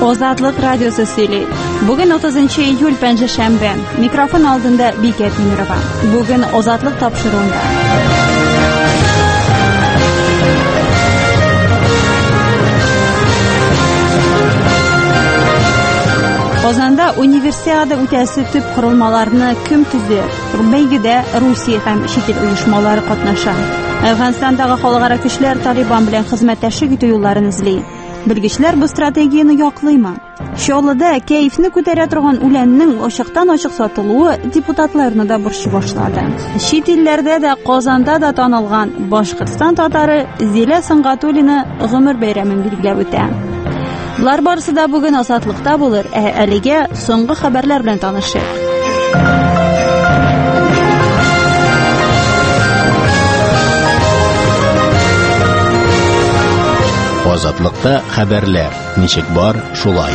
Ozatlık Radyosu söyleydi. Bugün 30 iyul Panjshanbe. Mikrofon aldığında Biket Minurova. Bugün Ozatlık tapşırığında. Qozonda Universiada o'tasi tüp qurilmalarini kim tuzdi? Belgida Rossiya ham chet el uyushmalari qatnashadi. Afg'onistondagi xalqaro kuchlar Taliban bilan xizmatlashish yo'llarini izlaydi. Bilgichlar bu strategiyani yoqlaymi? Sho'lida kayfni ko'tara turgan ulanning oshiqdan-oshiq sotiluvi deputatlarni da burshi boshladi. Chet ellarda da Qozonda da tanilgan Boshqirdiston tatori Zila Sangatulini umr bayramini belgilab o'tadi. Bular barısida bugün Ozatlıqda bo'lur. Aliga so'nggi xabarlar bilan tanishib. Ozatlıqda xabarlar. Nechik bor shulay.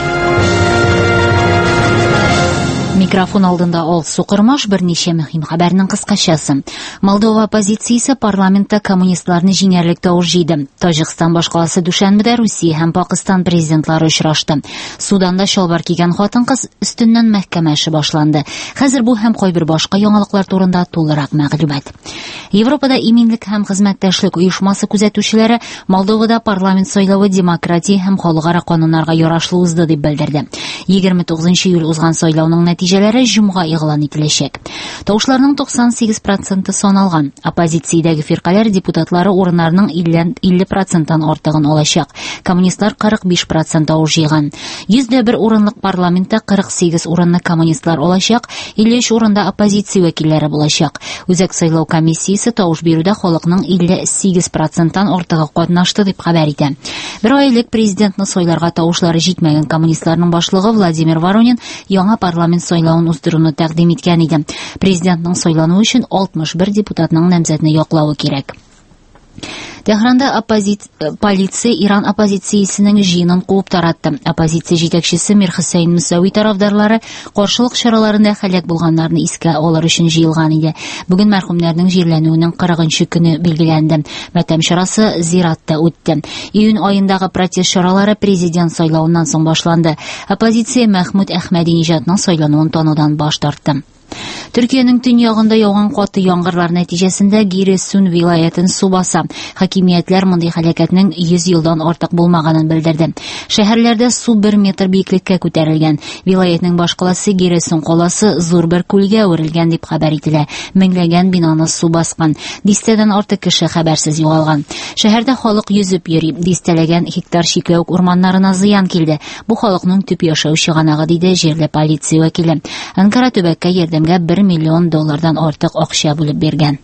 Mikrofon aldığında ol soqırmaş bir neçe mühim xabarning qisqachasi. Moldova opozitsiyasi parlamentda kommunistlarni jingərlikdə urjiydi. Tojikiston boshqalasi Dushanbeda Rossiya ham Pokiston prezidentlari uchrashdi. Sudanda shalvar kiygan xotin-qiz ustundan mahkama ishi boshlandi. Hozir bu ham qo'y bir boshqa yangiliklar to'g'risida to'liq ma'lumot. Yevropada Eminlik ham xizmatdashlik uyushmasi kuzatuvchilari Moldovada parlament saylovi demokratiya ham xalqaro qonunlarga yarashli o'zdi deb bildirdi. 29 iyul o'zgan saylovning natijalari jumga e'lon etilacak. Tovushlarning 98% son algan. Opozitsiyadagi firqalar deputatlari o'rinlarining 50% dan ortig'ini olacak. Kommunistlar 45% ovoz yig'gan. 101 o'rinlik parlamentda 48 o'rinni kommunistlar olacak, 53 o'rinda opozitsiya vakillari bo'lacak. O'zak saylov komissiyasi tovush beruvda xalqning 58% dan ortig'i qatnashdi deb xabar etdi. Bir oylik prezidentni saylarga tovushlari yetmagan kommunistlarning boshlig'i Vladimir Voronin yangi parlament saylovini uzdiruvni taqdim etgan edi. Prezidentning saylanuvi uchun 61 deputatning nomzodini yo'qlavi kerak. Tehronda politsiya Iran opozitsiyasining jiyinini quvib taratdi. Opozitsiya yetakchisi Mir Husayn Musaviy tarafdorlari qarshilik choralarida halok bo'lganlarni esga olish uchun jiyilgan edi. Bugun marhumlarning jiylanuvining 40-kuni belgilandi. Matam shorasi Ziratda o'tdi. Iyun oyidagi protest choralari prezident saylovidan so'ng boshlandi. Opozitsiya Mahmud Ahmadinejadning saylanuvini tanuvdan bosh tortdi. Türkiye'nin dünyasında yağan qatı yağmurlar neticesinde Giresun vilayetinin suv basa. Hakimiyetler bunday halakatning 100 yıldan ortiq bo'lmaganini bildirdi. Şehirlerde su 1 metr biyiqlikka ko'tarilgan. Vilayetning boshqalasi Giresun qalasi zo'r bir ko'lga o'rilgan deb xabar etildi. Minglagan binoni suv bosgan. Distadan ortiq kishi xabarsiz yo'qolgan. Şehirde xalq yüzüp yuri. Distalagan hektar shiklok o'rmonlarına ziyon keldi. Bu xalqning tüp yashovchi g'anag'i deydi yerli politsiya vakili. Ankara tubakka yordamga $1 million ortiq oqsha bo'lib bergan.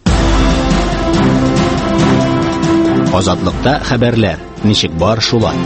Ozatlıqda xabarlar. Nechik bor shulay.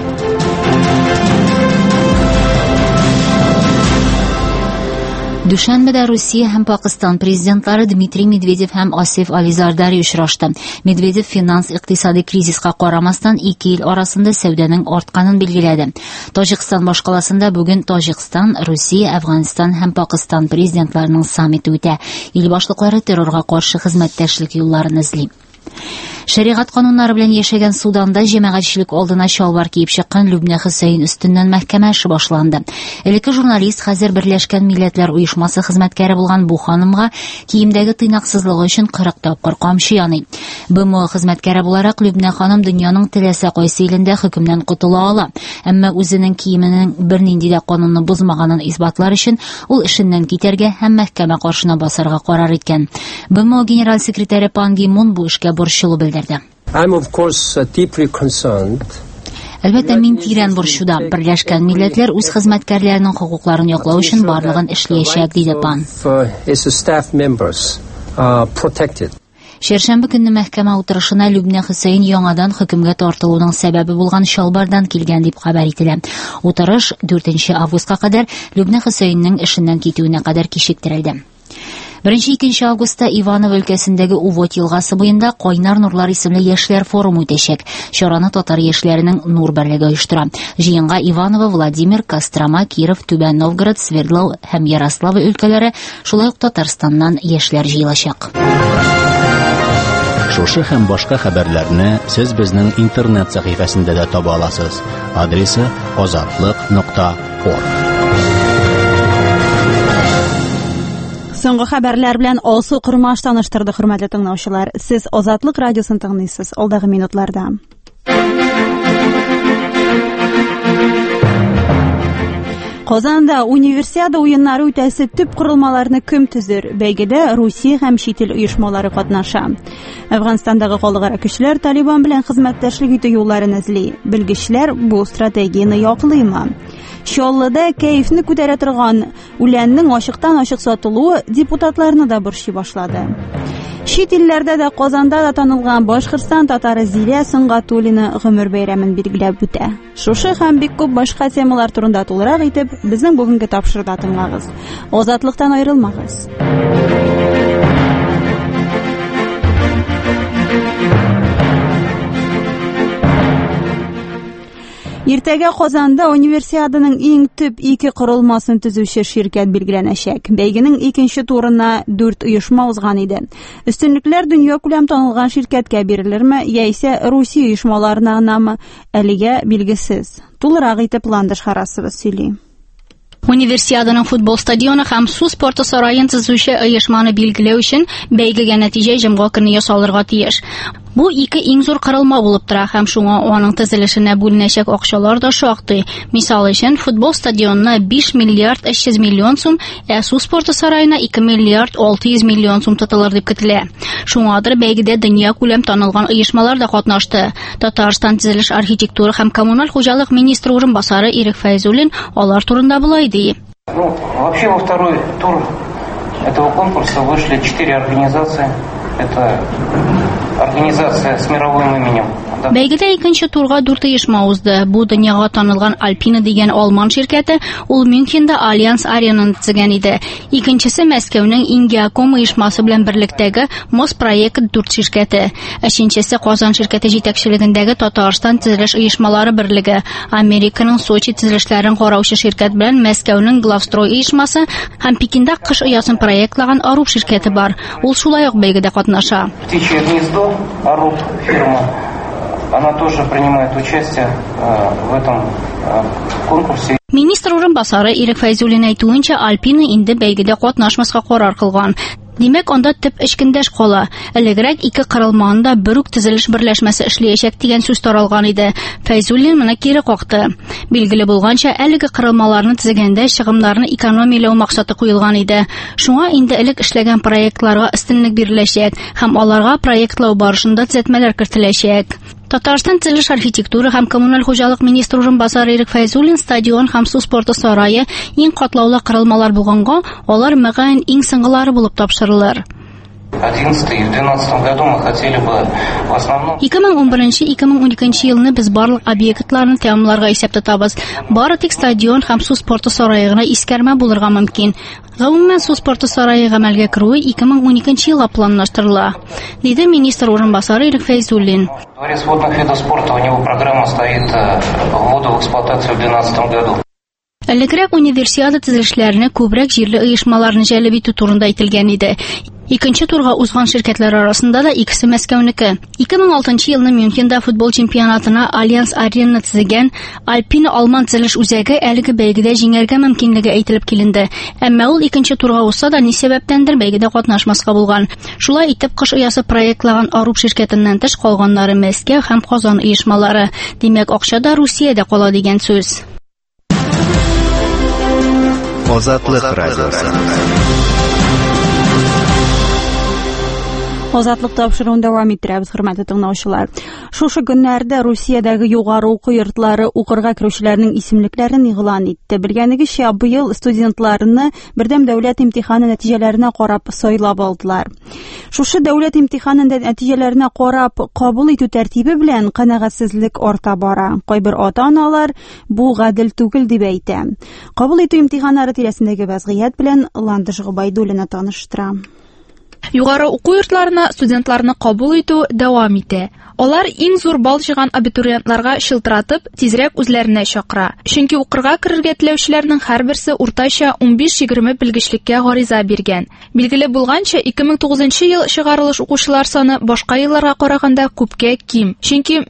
Dushanbeda Rossiya ham Pokiston prezidentlari Dmitriy Medvedev ham Asif Ali Zardari uchrashdi. Medvedev finans-iqtisodiy krizisga qaramasdan 2 yil orasida savdoning ortganini belgiladi. Tojikiston boshqalasida bugun Tojikiston, Rossiya, Afg'oniston ham Pokiston prezidentlarining sammiti o'tdi. Il boshliqlari terrorga qarshi xizmatdashlik yo'llarini izlaydi. Shariat qonunlari bilan yashagan Sudanda jamoatchilik oldina shalvar kiyib chiqqan Lubna Husayn ustundan mahkama ishi boshlandi. Ilki jurnalist hozir Birlashgan Millatlar Uyushmasi xizmatkari bo'lgan bu xonimga kiyimdagi tiynoqsizligi uchun 40 topqir qamchi yoni. BMO xizmatkari bo'laraq Lubna xonim dunyoning tilasa qaysi yilida hukmdan qutula oladi. Ammo o'zining kiyimining bir nindida qonunni buzmaganini isbotlar uchun ul ishidan ketarga ham mahkama qarshina bosarga qaror etgan. BMO general sekretari Pan Gi Mun bu ishga burchli bildi. I'm of course deeply concerned. Albatta men tiran burchudam. Birlashgan Millatlar o'z xizmatkorlarining huquqlarini yoqlash uchun barlig'ini ishlayapti deydi Pan. Shershanba kuni mahkama o'tirishida Lubna Husayn yangidan hukmga tortiluvining sababi bo'lgan shalbardan kelgan deb xabar etildi. O'tirish 4-avgustga qadar Lubna Husaynning ishidan ketuviga qadar kechiktirildi. 1-2 avgustda Ivanov o'lkasidagi Uvot yilg'asi bo'yida Qo'ynar nurlar ismli yoshlar forumi o'tashak. Chorani tatar yoshlarining nur birligi uyushtiradi. Jiyinga Ivanova, Vladimir, Kostroma, Kirov, Tuban, Novgorod, Sverdlov ham Yaroslav o'lkalari, shulay Tataristondan yoshlar jiyilashaq. Шушы һәм башка хәбәрләрне сез безнең интернет сәхифәсендә дә таба аласыз. Адресы azatlык.org. Соңгы хәбәрләр белән Алсу Курмаш таныштырды, хөрмәтле тыңлаучылар. Сез Азатлык радиосын тыңлыйсыз. Алдагы минутларда. Казанда универсиада уеннары үтәсе төп корылмаларны кем төзер? Бәйгедә Русия һәм чит ил оешмалары катнаша. Әфганстандагы халыкара көчләр Талибан белән хезмәттәшлек итү юлларын эзли. Белгечләр бу стратегияны яклыймы? Чаллыда кәефне күтәрә торган үләннең ачыктан-ачык сатылуы депутатларны да борчый башлады. Чит илләрдә дә Казанда да танылган Башкортстан татары Зилә Сөнгатуллина гомер бәйрәмен билгеләп үтә. Шушы һәм бик күп башка темалар турында тулырак итеп, безнең бүгенге тапшырда тыңлагыз. Азатлыктан аерылмагыз. Иртәгә Казанда универсиаданың иң төп 2 корылмасын төзүче ширкәт билгеләнәчәк. Бәйгенең 2нче турына 4 оешма узган иде. Өстенлекләр дөнья күләм танылган ширкәткә бирелерме, яисә Русия оешмаларына гынамы, әлегә билгесез. Тулырак итеп Ландыш Харасова сөйли. Универсиаданың футбол стадионы һәм су спорты сараен төзүче оешманы билгеләү өчен бәйгегә нәтиҗә җомга көне ясалырга тиеш. Бу 2 иң зур корылма булып тора һәм шуңа аның төзелешенә бүленәчәк акчалар да шактый. Мисал өчен, футбол стадионына 5 миллиард 300 миллион сум, су спорты сараена 2 миллиард 600 миллион сум тотылыр дип көтелә. Шуңадыр бәйгедә дөнья күләм танылган оешмалар да катнашты. Татарстан төзелеш, архитектура һәм коммуналь хуҗалык министры урынбасары Ирек Фәйзуллин алар турында булай ди. Вообще во второй тур этого конкурса вышли 4 организации. Это организация с мировым именем. Бәйгедә 2нче турга 4 оешма узды. Бу дөньяга танылган Alpina дигән алман ширкәте, ул Мюнхендә Allianz Arena-ны төзегән иде. Икенчесе Мәскәүнең Ingeacom оешмасы белән берлектәге Mosproект 4 ширкәте. Өченчесе Казан ширкәте җитәкчелегендәге Татарстан төзелеш оешмалары берлеге. Американың Сочи төзелешләрен караучы ширкәт белән Мәскәүнең Главстрой оешмасы һәм Пекиндә кыш оясын проектлаган Arup ширкәте бар. Ул шулай ук бәйгедә катнаша. Птичье гнездо, Arup фирма. Она тоже принимает участие в этом конкурсе. Министр урынбасары Ирек Фәйзуллин әйтүенчә, Alpina инде бәйгедә катнашмаска карар кылган. Димәк, анда төп эшкендәш кала. Элегрәк 2 корылманда бер үк төзелеш берләшмәсе эшләячәк дигән сүз таралган иде. Фәйзуллин моны кире какты. Билгеле булганча, әлеге корылмаларны төзегәндә чыгымнарны экономияләү максаты куелган иде. Шуңа инде элек эшләгән проектларга өстенлек биреләчәк һәм аларга проектлау барышында төзәтмәләр кертеләчәк. Татарстан төзелеш, архитектура һәм коммуналь хуҗалык министры урынбасары Ирек Фәйзуллин стадион һәм су спорты сарае иң катлаулы корылмалар булганга, алар мәгән иң соңгылары булып тапшырылыр. 2011 и в 2012 году мы хотели бы в основном 2011-2012 елны без барлык объектларны тәмамларга исәп тотабыз. Бары тик стадион һәм су спорты сараегына искәрмә булырга мөмкин. Гомумән су спорты сарае гамәлгә керүе 2012 елга планлаштырыла, диде министр урынбасары Ирек Фәйзуллин. Дворец водных видов спорта, у него программа стоит вводу в эксплуатацию в 2012 году. Элегрәк универсиада төзелешләренә күбрәк җирле оешмаларны җәлеп итү турында әйтелгән иде. Икенче турга узган ширкәтләр арасында да икесе Мәскәүнеке. 2006 елны Мюнхендә футбол чемпионатына Allianz Arena төзегән Alpina алман төзелеш үзәге әлеге бәйгедә җиңәргә мөмкинлеге әйтелеп киленде. Әмма ул икенче турга узса да ни сәбәптәндер бәйгедә катнашмаска булган. Шулай итеп, кыш оясы проектлаган Arup ширкәтеннән тыш калганнары Мәскәү һәм Казан оешмалары. Димәк, акча да Русиядә кала дигән сүз. Азатлык радиосы. Азатлык тапшыруын дәвам иттерәбез, хөрмәтле тыңлаучылар. Шушы көннәрдә Русиядәге югары уку йортлары укырга керүчеләрнең исемлекләрен игълан итте. Белгәнегезчә, быел студентларны бердәм дәүләт имтиханы нәтиҗәләренә карап сайлап алдылар. Шушы дәүләт имтиханы нәтиҗәләренә карап кабул итү тәртибе белән канәгатьсезлек арта бара. Кайбер ата-аналар бу гадел түгел дип әйтә. Кабул итү имтиханнары тирәсендәге вазгыять белән Ландыш Гобайдуллина таныштыра. Югары уку йортларына студентларны кабул итү дәвам итә. Алар иң зур балл җыйган абитуриентларга шылтыратып, тизрәк үзләренә чакыра. Чөнки укырга керергә теләүчеләрнең һәрберсе уртача 15-20 белгечлеккә гариза биргән. Билгеле булганча, 2009 ел чыгарылыш укучылар саны башка елларга караганда күпкә ким. Чөнки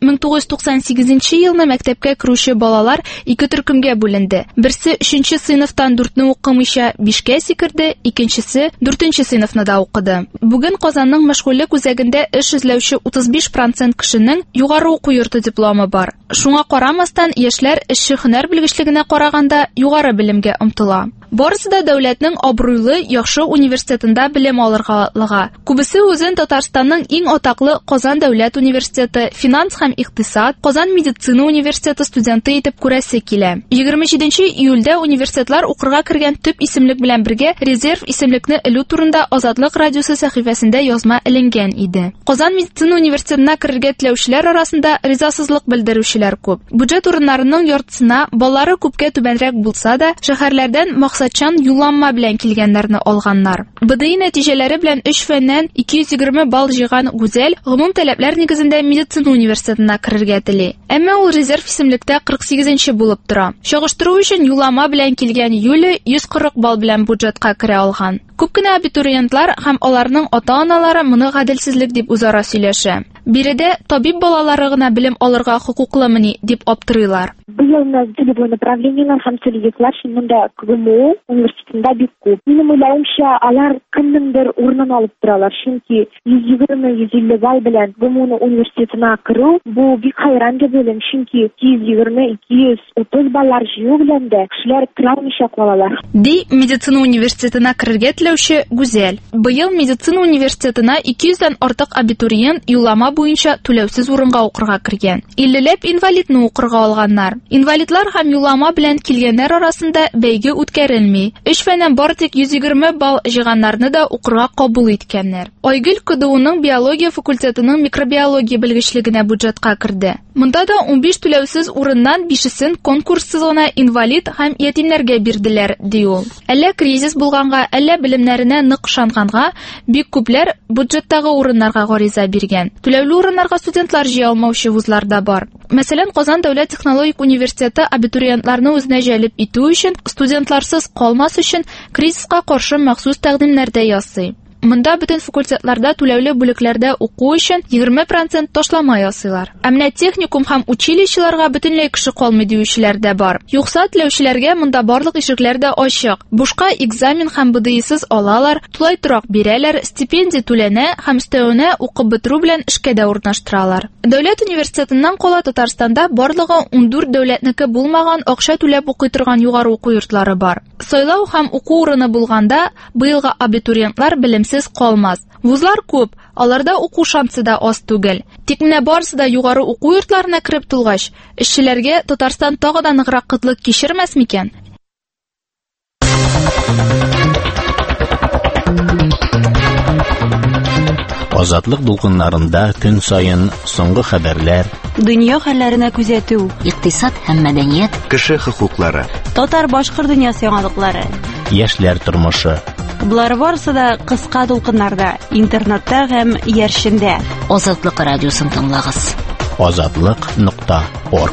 1998 елны мәктәпкә керүче балалар ике төркемгә бүленде. Берсе 3нче сыйныфтан 4-не укымыйча 5кә сикерде, икенчесе 4нче сыйныфны да укыды. Бүген Казанның мәшгульлек үзәгендә эш эзләүче 35% кешенең югары уку йорты дипломы бар. Шуңа карамастан, яшьләр эшче һөнәр белгечлегенә караганда югары белемгә омтыла. Барысы да дәүләтнең абруйлы, яхшы университетында белем алырга лыга. Күбесе үзен Татарстанның иң атаклы Казан дәүләт университеты, финанс һәм икътисад, Казан медицина университеты студенты итеп күрәсе килә. 27 июльдә университетлар укырга кергән төп исемлек белән бергә резерв исемлекне элү турында Азатлык радиосы сәхифәсендә язма эленгән иде. Казан медицина университетына керергә теләүчеләр арасында ризасызлык белдерүчеләр күп. Бюджет урыннарының яртысына баллары күпкә түбәнрәк булса да, шәһәрләрдән максатчан юлланма белән килгәннәрне алганнар. БДИ нәтиҗәләре белән 3 фәннән 220 балл җыйган Гүзәл гомум таләпләр нигезендә медицина университетына керергә тели. Әмма ул резерв исемлектә 48-нче булып тора. Чагыштыру өчен юллама белән килгән Юля 140 балл белән бюджетка керә алган. Күп кенә абитуриентлар һәм аларның ата-аналары моны гаделсезлек дип үзара сөйләшә. Биредә табиб балалары гына белем алырга хукуклымыни дип аптырыйлар. Быел целевое направлениелар һәм целевиклар шунда ГМУ университетында бик күп. Минем уйлавымча, алар кемнеңдер урынын алып торалар. Чөнки 120-150 балл белән ГМУ университетына керү бу бик хайран дип уйлыйм. Чөнки 220-230 баллар җыю белән дә кешеләр керә алмыйча калалар. Ди медицина университетына керергә теләүче Гүзәл. Быел медицина университетына 200-дән артык абитуриент юллама буенча түләүсез урынга укырга кергән. 50ләп инвалидны укырга алганнар. Инвалидлар һәм юллама белән килгәннәр арасында бәйге үткәрелми. 3 фәннән бары тик 120 балл җыйганнарны да укырга кабул иткәннәр. Айгөл КДУның биология факультетының микробиология белгечлегенә бюджетка керде. Монда да 15 түләүсез урыннан 5-сен конкурссыз гына инвалид һәм ятимнәргә бирделәр, ди ул. Әллә кризис булганга, әллә белемнәренә нык ышанганга бик күпләр бюджеттагы урыннарга гариза биргән. Түләүле урыннарга студентлар җыя алмаучы вузлар да бар. Мәсәлән, Казан дәүләт технологик университеты абитуриентларны үзенә җәлеп итү өчен, студентларсыз калмас өчен кризиска каршы махсус тәкъдимнәр дә ясый. Монда бөтен факультетларда түләүле бүлекләрдә уку өчен 20% ташлама ясыйлар. Әмма техникум һәм училищеларга бөтенләй кеше калмый диючеләр дә бар. Юкса теләүчеләргә монда барлык ишекләр дә ачык. Бушка экзамен һәм БДИсыз алалар, тулай торак бирәләр, стипендия түләнә һәм өстәвенә укып бетерү белән эшкә дә урнаштыралар. Дәүләт университетыннан кала Татарстанда барлыгы 14 дәүләтнеке булмаган акча түләп укый торган югары уку йортлары бар. Сайлау һәм уку урыны булганда быелгы абитуриентлар белемсез калмас. Вузлар күп, аларда уку шансы да аз түгел. Тик менә барысы да югары уку йортларына кереп тулгач, эшчеләргә Татарстан тагы да ныграк кытлык кичермәс микән? Азатлык дулкыннарында көн сайын соңгы хәбәрләр, дөнья хәлләренә күзәтү, икътисад һәм мәдәният, кеше хокуклары, татар-башкорт дөньясы яңалыклары, яшьләр тормышы. Булар барысы да кыска дулкыннарда, интернетта һәм яршендә. Азатлык радиосын тыңлагыз. Azatlyk.org.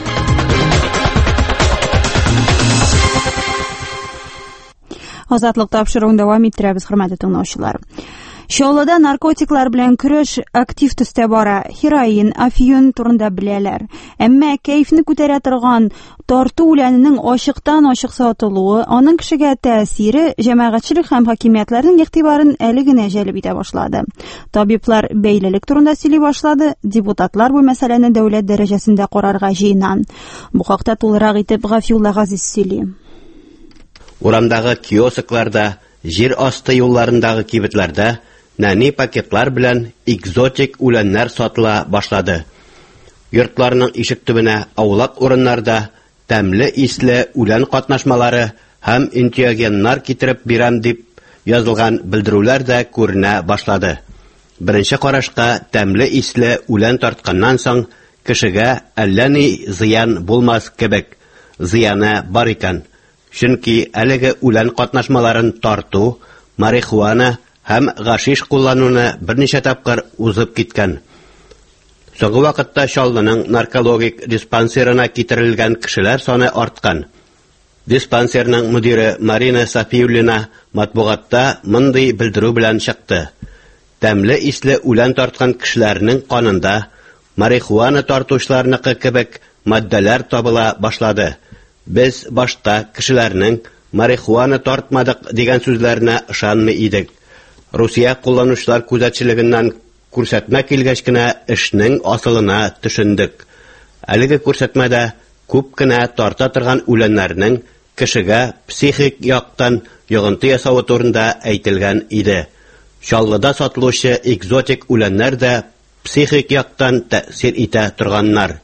Азатлык тапшыруын дәвам иттерәбез, хөрмәтле тыңлаучылар. Шаулада наркотиклар белән көрәш актив төстә бара. Хероин, афион турында беләләр. Әмма кайфны күтәрә торган тарту үләненең ачыктан-ачык сатылуы, аның кешегә тәэсире җәмәгатьчелек һәм хакимиятләрнең игътибарын әле генә җәлеп итә башлады. Табиблар бәйлелек турында сөйли башлады, депутатлар бу мәсьәләне дәүләт дәрәҗәсендә карарга җыена. Бу хакта тулырак итеп Гафиулла Газиз сөйли. Урамдагы киоскларда, җир асты юлларындагы кибетләрдә нәни пакетлар белән экзотик үләннәр сатыла башлады. Йортларның ишек төбенә аулак урыннарда тәмле исле үлән катнашмалары һәм интиогеннар китереп бирәм дип язылган белдерүләр дә күренә башлады. Беренче карашка тәмле исле үлән тартканнан соң кешегә әллә ни зыян булмас кебек, зыяны бар икән. Чөнки әлеге үлән катнашмаларын тарту, марихуана һәм гашиш куллануны берничә тапкыр узып киткән. Соңгы вакытта Чаллының наркологик диспансерына китерелгән кешеләр саны арткан. Диспансерның мөдире Марина Сафиуллина матбугатта мондый белдерү белән чыкты. Тәмле исле үлән тарткан кешеләрнең канында марихуана тартучыларныкы кебек матдәләр табыла башлады. Без башта кешеләрнең марихуана тартмадык дигән сүзләренә ышанмый идек. Русия кулланучылар күзәтчелегеннән күрсәтмә килгәч кенә эшнең асылына төшендек. Әлеге күрсәтмәдә күп кенә тарта торган үләннәрнең кешегә психик яктан йогынты ясавы турында әйтелгән иде. Чаллыда сатылучы экзотик үләннәр дә психик яктан тәэсир итә торганнар.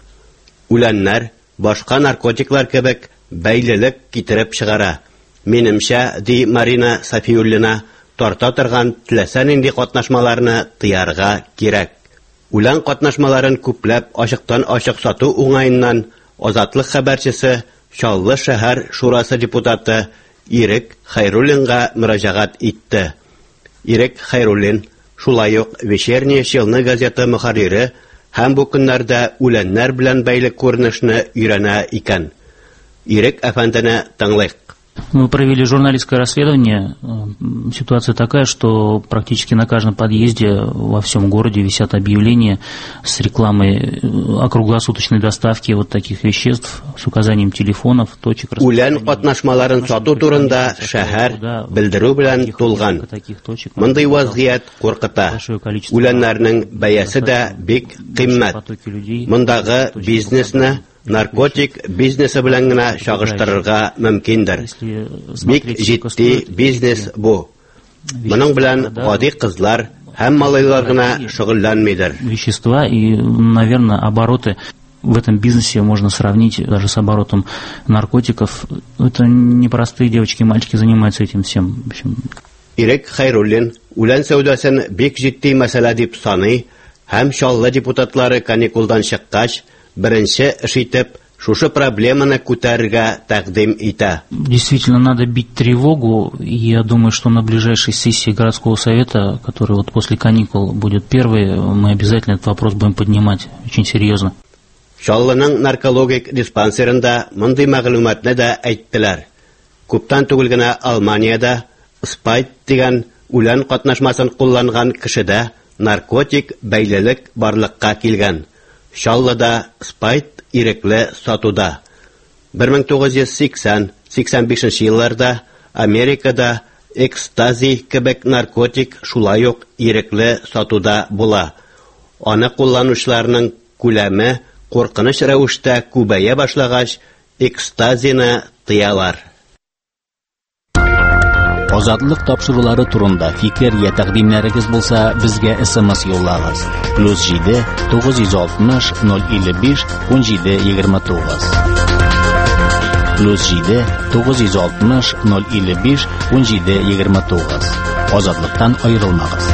Үләннәр башка наркотиклар кебек бәйлелек китереп чыгара. Минемчә, ди Марина Сафиуллина, тарта торган теләсә нинди катнашмаларны тыярга кирәк. Үлән катнашмаларын күпләп ачыктан ачык сату уңаеннан Азатлык хәбәрчесе Чаллы шәһәр шурасы депутаты Ирек Хайруллинга мөрәҗәгать итте. Ирек Хайруллин шулай ук Вечерняя Челны газеты мөхәррире һәм бу көннәрдә үләннәр белән бәйле күренешне өйрәнә икән. Ирек әфәндене тыңлыйк. Мы провели журналистское расследование. Ситуация такая, что практически на каждом подъезде во всем городе висят объявления с рекламой округлосуточной доставки вот таких веществ с указанием телефонов, точек. Үлән катнашмаларын сату турында шәһәр белдерү белән тулган. Мондый вазгыять куркыта. Үләннәрнең бәясе дә бик кыйммәт. Мондагы бизнесны наркотик бизнесы белән генә чагыштырырга мөмкиндер. Бик җитди бизнес бу. Моның белән гади кызлар һәм малайлар гына шөгыльләнмидер. Вещества и, наверное, обороты в этом бизнесе можно сравнить даже с оборотом наркотиков. Это непростые девочки и мальчики занимаются этим всем. В общем. Ирек Хайруллин үлән сәүдәсен бик җитди мәсьәлә дип саный һәм Чаллы депутатлары каникулдан чыккач беренче эш итеп шушы проблеманы күтәрергә тәкъдим итә. Действительно, надо бить тревогу, и я думаю, что на ближайшей сессии городского совета, который вот после каникул будет первой, мы обязательно этот вопрос будем поднимать очень серьезно. Чаллының наркологик диспансерында мондый мәгълүматны да әйттеләр. Күптән түгел генә Алманиядә спайт дигән үлән катнашмасын кулланган кешедә наркотик бәйлелек барлыкка килгән. Чаллыда спайт ирекле сатуда. 1980-85 елларда Америкада экстази кебек наркотик шулай ук ирекле сатуда була. Аны кулланучыларның күләме куркыныч рәвештә күбәя башлагач, экстазины тыялар. Азатлык тапшырулары турында фикер я тәкъдимнәрегез булса, безгә SMS юллагыз. +7 960 055 1729. +7 960 055 1729. Азатлыктан аерылмагыз.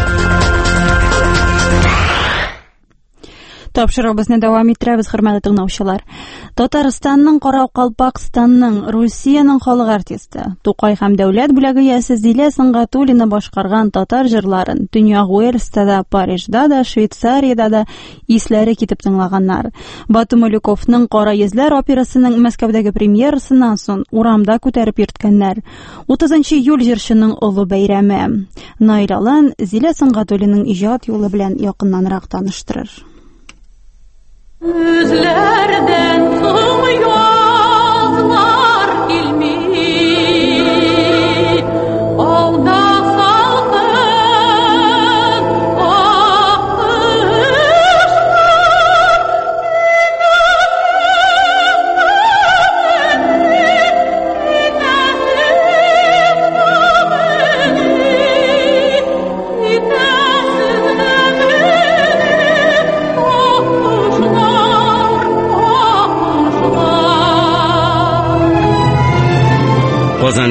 Тапшыруыбызны дәвам иттерәбез, хөрмәтле тыңлаучылар. Татарстанның, Каракалпакстанның, Русияның халык артисты, Тукай һәм дәүләт бүләге иясе Зилә Сыңгатуллина башкарган татар җырларын дөнья Уэльста да, Парижда да, Швейцариядә да исләре китеп тыңлаганнар. Бату Малюковның Кара йөзләр операсының Мәскәүдәге премьерасыннан соң урамда күтәреп йөрткәннәр. 30 июль җырчының олы бәйрәме. Наил Алан Зилә Сыңгатуллинаның иҗат юлы белән якыннанрак таныштырыр. Үзләрдән соң язлар килми, алда салкын аккышлар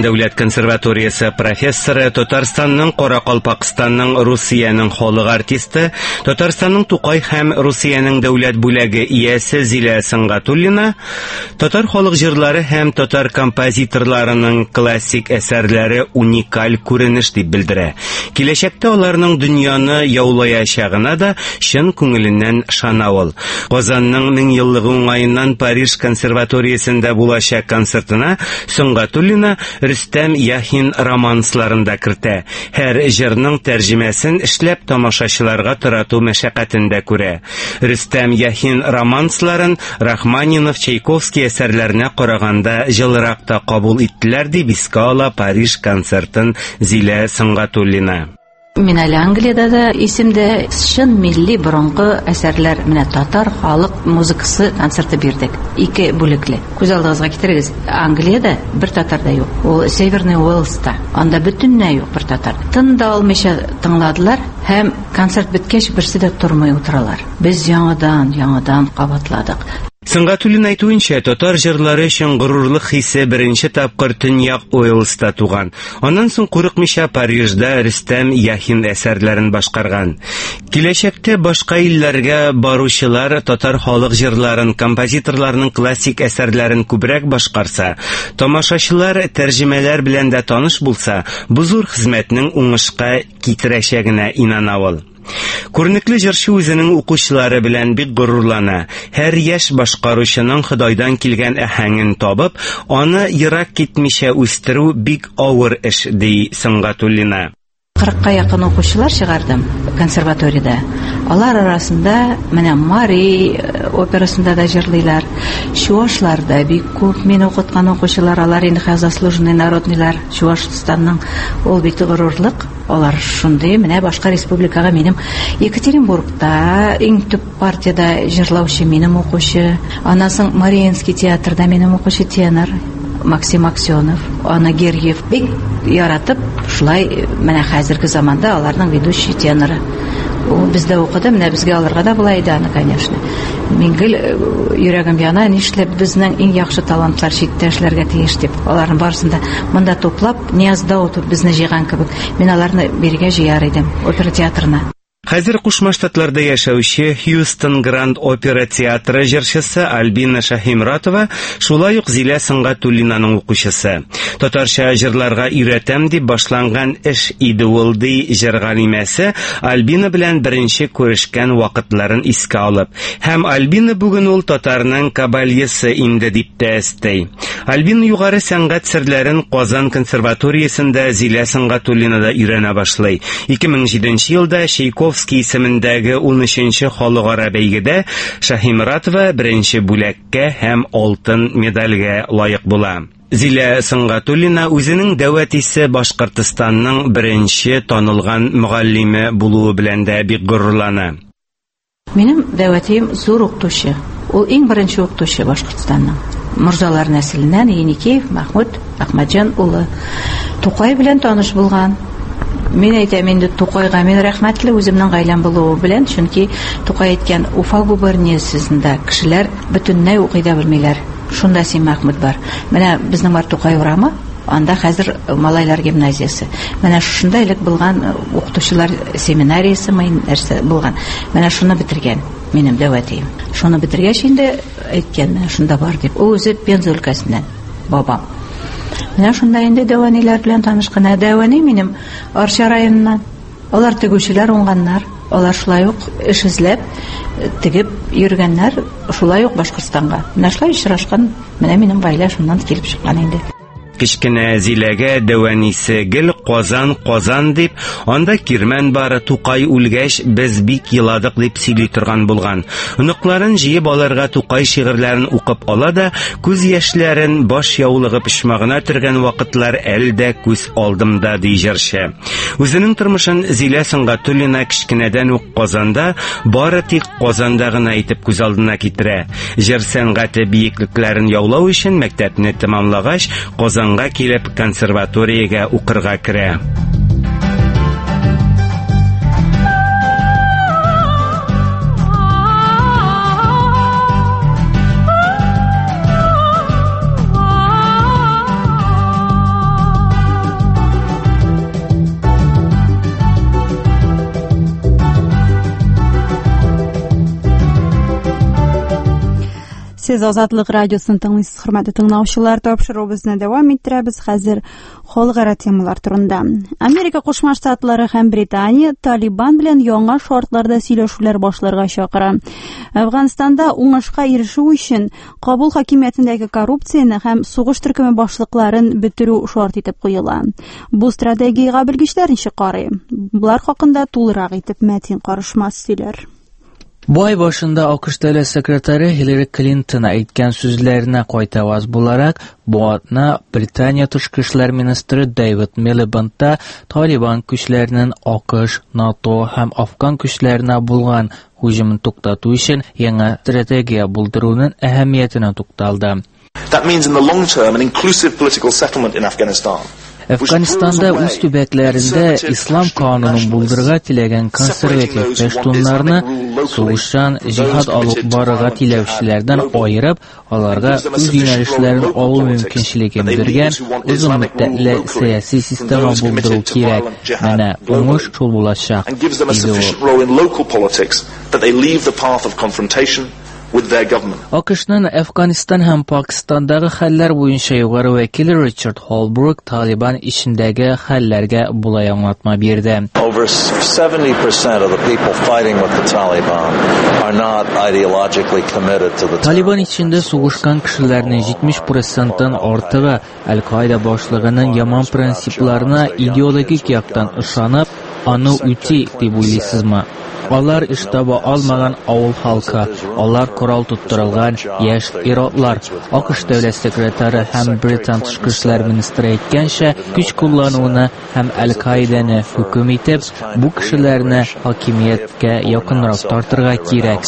дәүләт консерваториясе профессоры, Татарстанның Каракалпакстанның Русияның халык артисты, Татарстанның Тукай һәм Русияның дәүләт бүләге иясе Зилә Сыңгатуллина, татар халык җырлары һәм татар композиторларының классик әсәрләре уникаль күренеш дип белдерә. Киләчәктә аларның дөньяны яулаячагына да чын күңеленнән шанавыл. Казанның 1000 еллыгы уңаеннан Париж консерваториясендә булачак концертына Сыңгатуллина Рөстәм Яхин романсларында кертә. Һәр җырның тәрҗемәсен эшләп тамашачыларга тарату мәшәкатендә күрә. Рөстәм Яхин романсларын Рахманинов, Чайковский әсәрләренә караганда җылырак та кабул иттеләр дип искә ала Париж концертын Зилә Сыңгатуллина. Мен әле Англиядә дә исемдә чын милли борынгы әсәрләр менә татар халык музыкасы концерты бирдек. 2 бүлекле. Күз алдыгызга китерегез. Англиядә бер татар да юк. Ул Северный Уэльста. Анда бөтенләй юк бер татар. Тын да алмыйча тыңладылар һәм концерт беткәч берсе дә тормый утыралар. Без яңадан кабатладык. Сыңгатуллина әйтүенчә, татар җырлары өчен горурлык хисе беренче тапкыр Төньяк Уэльста туган. Аннан соң курыкмыйча Парижда Рөстәм Яхин әсәрләрен башкарган. Киләчәктә башка илләргә баручылар татар халык җырларын, композиторларның классик әсәрләрен күбрәк башкарса, тамашачылар тәрҗемәләр белән дә таныш булса, бу зур хезмәтнең уңышка китерәчәгенә инанавыл. Күренекле җырчы үзенең укучылары белән бик горурлана. Һәр яшь башкаручының Худайдан килгән әһәңен табып, аны ерак китмичә үстерү бик авыр эш, ди Сыңгатуллина. 40-ка якын укучылар чыгардым консерваториядә. Алар арасында менә Мари операсында да җырлыйлар. Чуашлар да бик күп. Мин укыткан укучылар, алар инде заслуженный народныйлар Чуашстанның. Ул бик горурлык. Алар шундый, менә башка республикага минем Екатеринбургта иң төп партияда җырлаучы минем укучы. Аннан соң Мариинский театрда минем укучы тенор Максим Аксенов, Анна Гергиев бик яратып, шулай менә хәзерге заманда аларның ведущий теноры. Ул бездә укыды, менә безгә алырга да була иде аны, конечно. Мин гел йөрәгем яна, нишләп безнең иң яхшы талантлар читтә эшләргә тиеш дип. Аларның барысында монда топлап, Ниязда утып безне җыйган кебек. Мин аларны бергә җыяр идем опера театрына. Хәзер Кушма Штатларда яшәүче Хьюстон Гранд Опера театры җырчысы Альбина Шаһимратова шулай ук Зилә Сыңгатуллинаның укучысы. Татарча җырларга өйрәтәм дип башланган эш иде ул, ди җыр галимәсе, Альбина белән беренче күрешкән вакытларын искә алып. Һәм Альбина бүген ул татарның кабальесе инде дип тәэстей. Альбина югары сәнгать серләрен Казан консерваториясендә Зилә Сыңгатуллинада өйрәнә башлый. 2007 елда Чайковский исемендәге 13-нче халыкара бәйгедә Шаһимратова беренче бүләккә һәм алтын медальгә лаек була. Зилә Сыңгатуллина үзенең дәүәтисе Башкортстанның беренче танылган мөгаллиме булуы белән дә бик горурлана. Минем дәүәтим зур укытучы. Ул иң беренче укытучы Башкортстанның. Мурзалар нәселеннән Еникеев Махмуд Ахмаджан улы. Тукай белән таныш булган. Мин әйтәм инде Тукайга мин рәхмәтле үземнең гаиләм булуы белән, чөнки Тукай әйткән Уфа губерниясендә кешеләр бөтенләй укый да белмиләр. Шунда син Махмуд бар. Менә безнең бар Тукай урамы, анда хәзер малайлар гимназиясе. Менә шунда элек булган укытучылар семинариясе нәрсә булган. Менә шуны бетергән минем дәүәтим. Шуны бетергәч инде әйткән, менә шунда бар дип. Ул үзе Пенза өлкәсеннән, бабам. Менә шунда инде дәванилар белән танышкан. Дәвани минем Арча районыннан. Алар тегүчеләр уңганнар. Алар шулай ук эш эзләп тегеп йөргәннәр, шулай ук Башкортстанга. Менә шулай очрашкан. Менә минем гаилә шуннан килеп чыккан инде. Кичкенә Зиләгә дәванисе гел Казан дип, анда Кирмән бары, Тукай үлгәч без бик йыладык дип сөйли торган булган. Оныкларын җыеп аларга Тукай шигырьләрен укып ала да, күз яшьләрен баш яулыгы пычмагына төргән вакытлар әлдә күз алдымда, ди җырчы. Үзенең тормышын Зилә Сыңгатуллина кичкенәдән үк Казанда, бары тик Казанда гына итеп күз алдына китерә. Җыр сәнгате биеклекләрен яулау өчен мәктәпне тәмамлагач, Казанга килеп консерваториягә укырга керә. Siz Азатлык радиосын тыңлыйсыз, хөрмәтле тыңлаучылар. Тапшыруыбызны дәвам иттерәбез. Хәзер халыкара темалар турында. Америка Кушма Штатлары һәм Британия Талибан белән яңа шартларда сөйләшүләр башларга чакыра. Әфганстанда уңышка ирешү өчен Кабул хакимиятендәге коррупцияны һәм сугыш төркеме башлыкларын бетерү шарт итеп куела. Бу стратегияга белгечләр ничек карый? Булар хакында тулырак итеп Мәтин Карышмас сөйләр. Бу ай башында АКШ дәүләт секретаре Хиллари Клинтон әйткән сүзләренә кайтаваз буларак, бу атна Британия тышкы эшләр министры Дэвид Милибандта Талибан көчләренең АКШ, НАТО һәм Афган көчләренә булган һөҗүмен туктату өчен яңа стратегия булдыруның әһәмиятенә тукталды. That means in the long term an inclusive political settlement in Afghanistan. Әфганстанда үз төбәкләрендә ислам канунын булдырырга теләгән консерватив пәштуннарны сугышчан җиһад алып барырга теләүчеләрдән аерып, аларга үз юнәлешләрен алу мөмкинчелеген биргән узын мөддәтле сәяси система булдыру кирәк. Менә уңыш шул булачак. АКШның Әфганистан һәм Пакистандагы хәлләр буенча югары вәкиле Ричард Холбрук Талибан ишендәге хәлләргә булай аңлатма бирде. Over 70% of the people fighting with the Taliban are not ideologically committed to the Талибан ичендә сугышкан кешеләрнең 70%-тан артыгы Аль-Каида башлыгының яман принципларына идеологик яктан ышанып, аны үти дип уйлыйсызмы? Алар иштаба алмаган авыл халкы, алар корал туттырылган яшь иратлар. АКШ дәүләт секретаре һәм Британ тышкы эшләр министры әйткәнчә, көч куллануны һәм Аль-Каиданы хөкем итеп, бу кешеләрне хакимияткә якынрак тартырга кирәк.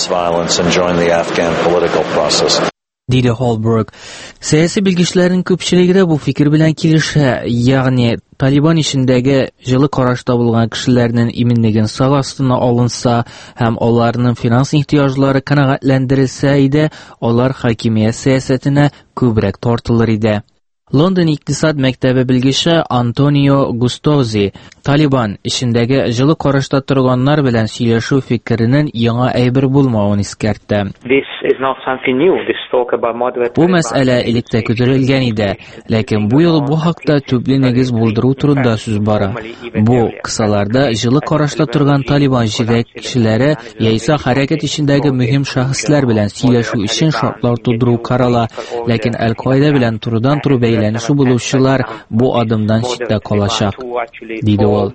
Диде Холбрук. Сәяси белгечләрнең күпчелеге бу фикер белән килешә, ягъни Талибан ишендәге җылы карашта булган кешеләрнең иминлеген сак астына алынса һәм аларның финанс ихтыяҗлары канәгатьләндерелсә иде, алар хакимият сәясәтенә күбрәк тартылыр иде. Лондон икътисад мәктәбе белгече Антонио Густози Талибан ишендәге җылы карашта торганнар белән сөйләшү фикеренең яңа әйбер булмавын искәртте. Бу мәсьәлә электә күтәрелгән иде, ләкин бу ел бу хакта төпле нигез булдыру турында сүз бара. Бу кысаларда җылы карашта торган Талибан җитәкчеләре яисә хәрәкәт ишендәге мөһим шәхесләр белән сөйләшү өчен шартлар тудыру карала, ләкин Аль-Каида белән турыдан-туры бәйләнешү булучылар бу адымдан читтә калачак, диде ул.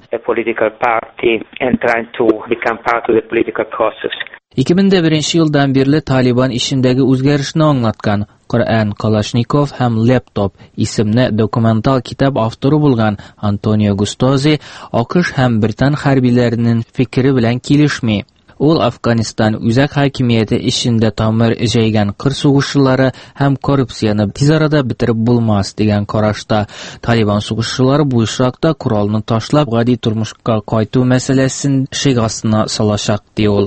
2001 елдан бирле Талибан ишендәге үзгәрешне аңлаткан Коръән, Калашников һәм Лэптоп исемле документаль китап авторы булган Антонио Густози АКШ һәм Британ хәрбиләренең фикере белән килешми. Ул Афганистан үзәк хакимияте ишендә тамыр җәйгән кыр сугышчылары һәм коррупцияны тиз арада бетереп булмас дигән карашта. Талибан сугышчылары бу ишракта коралны ташлап, гади тормышка кайту мәсьәләсен шик астына салачак, ди ул.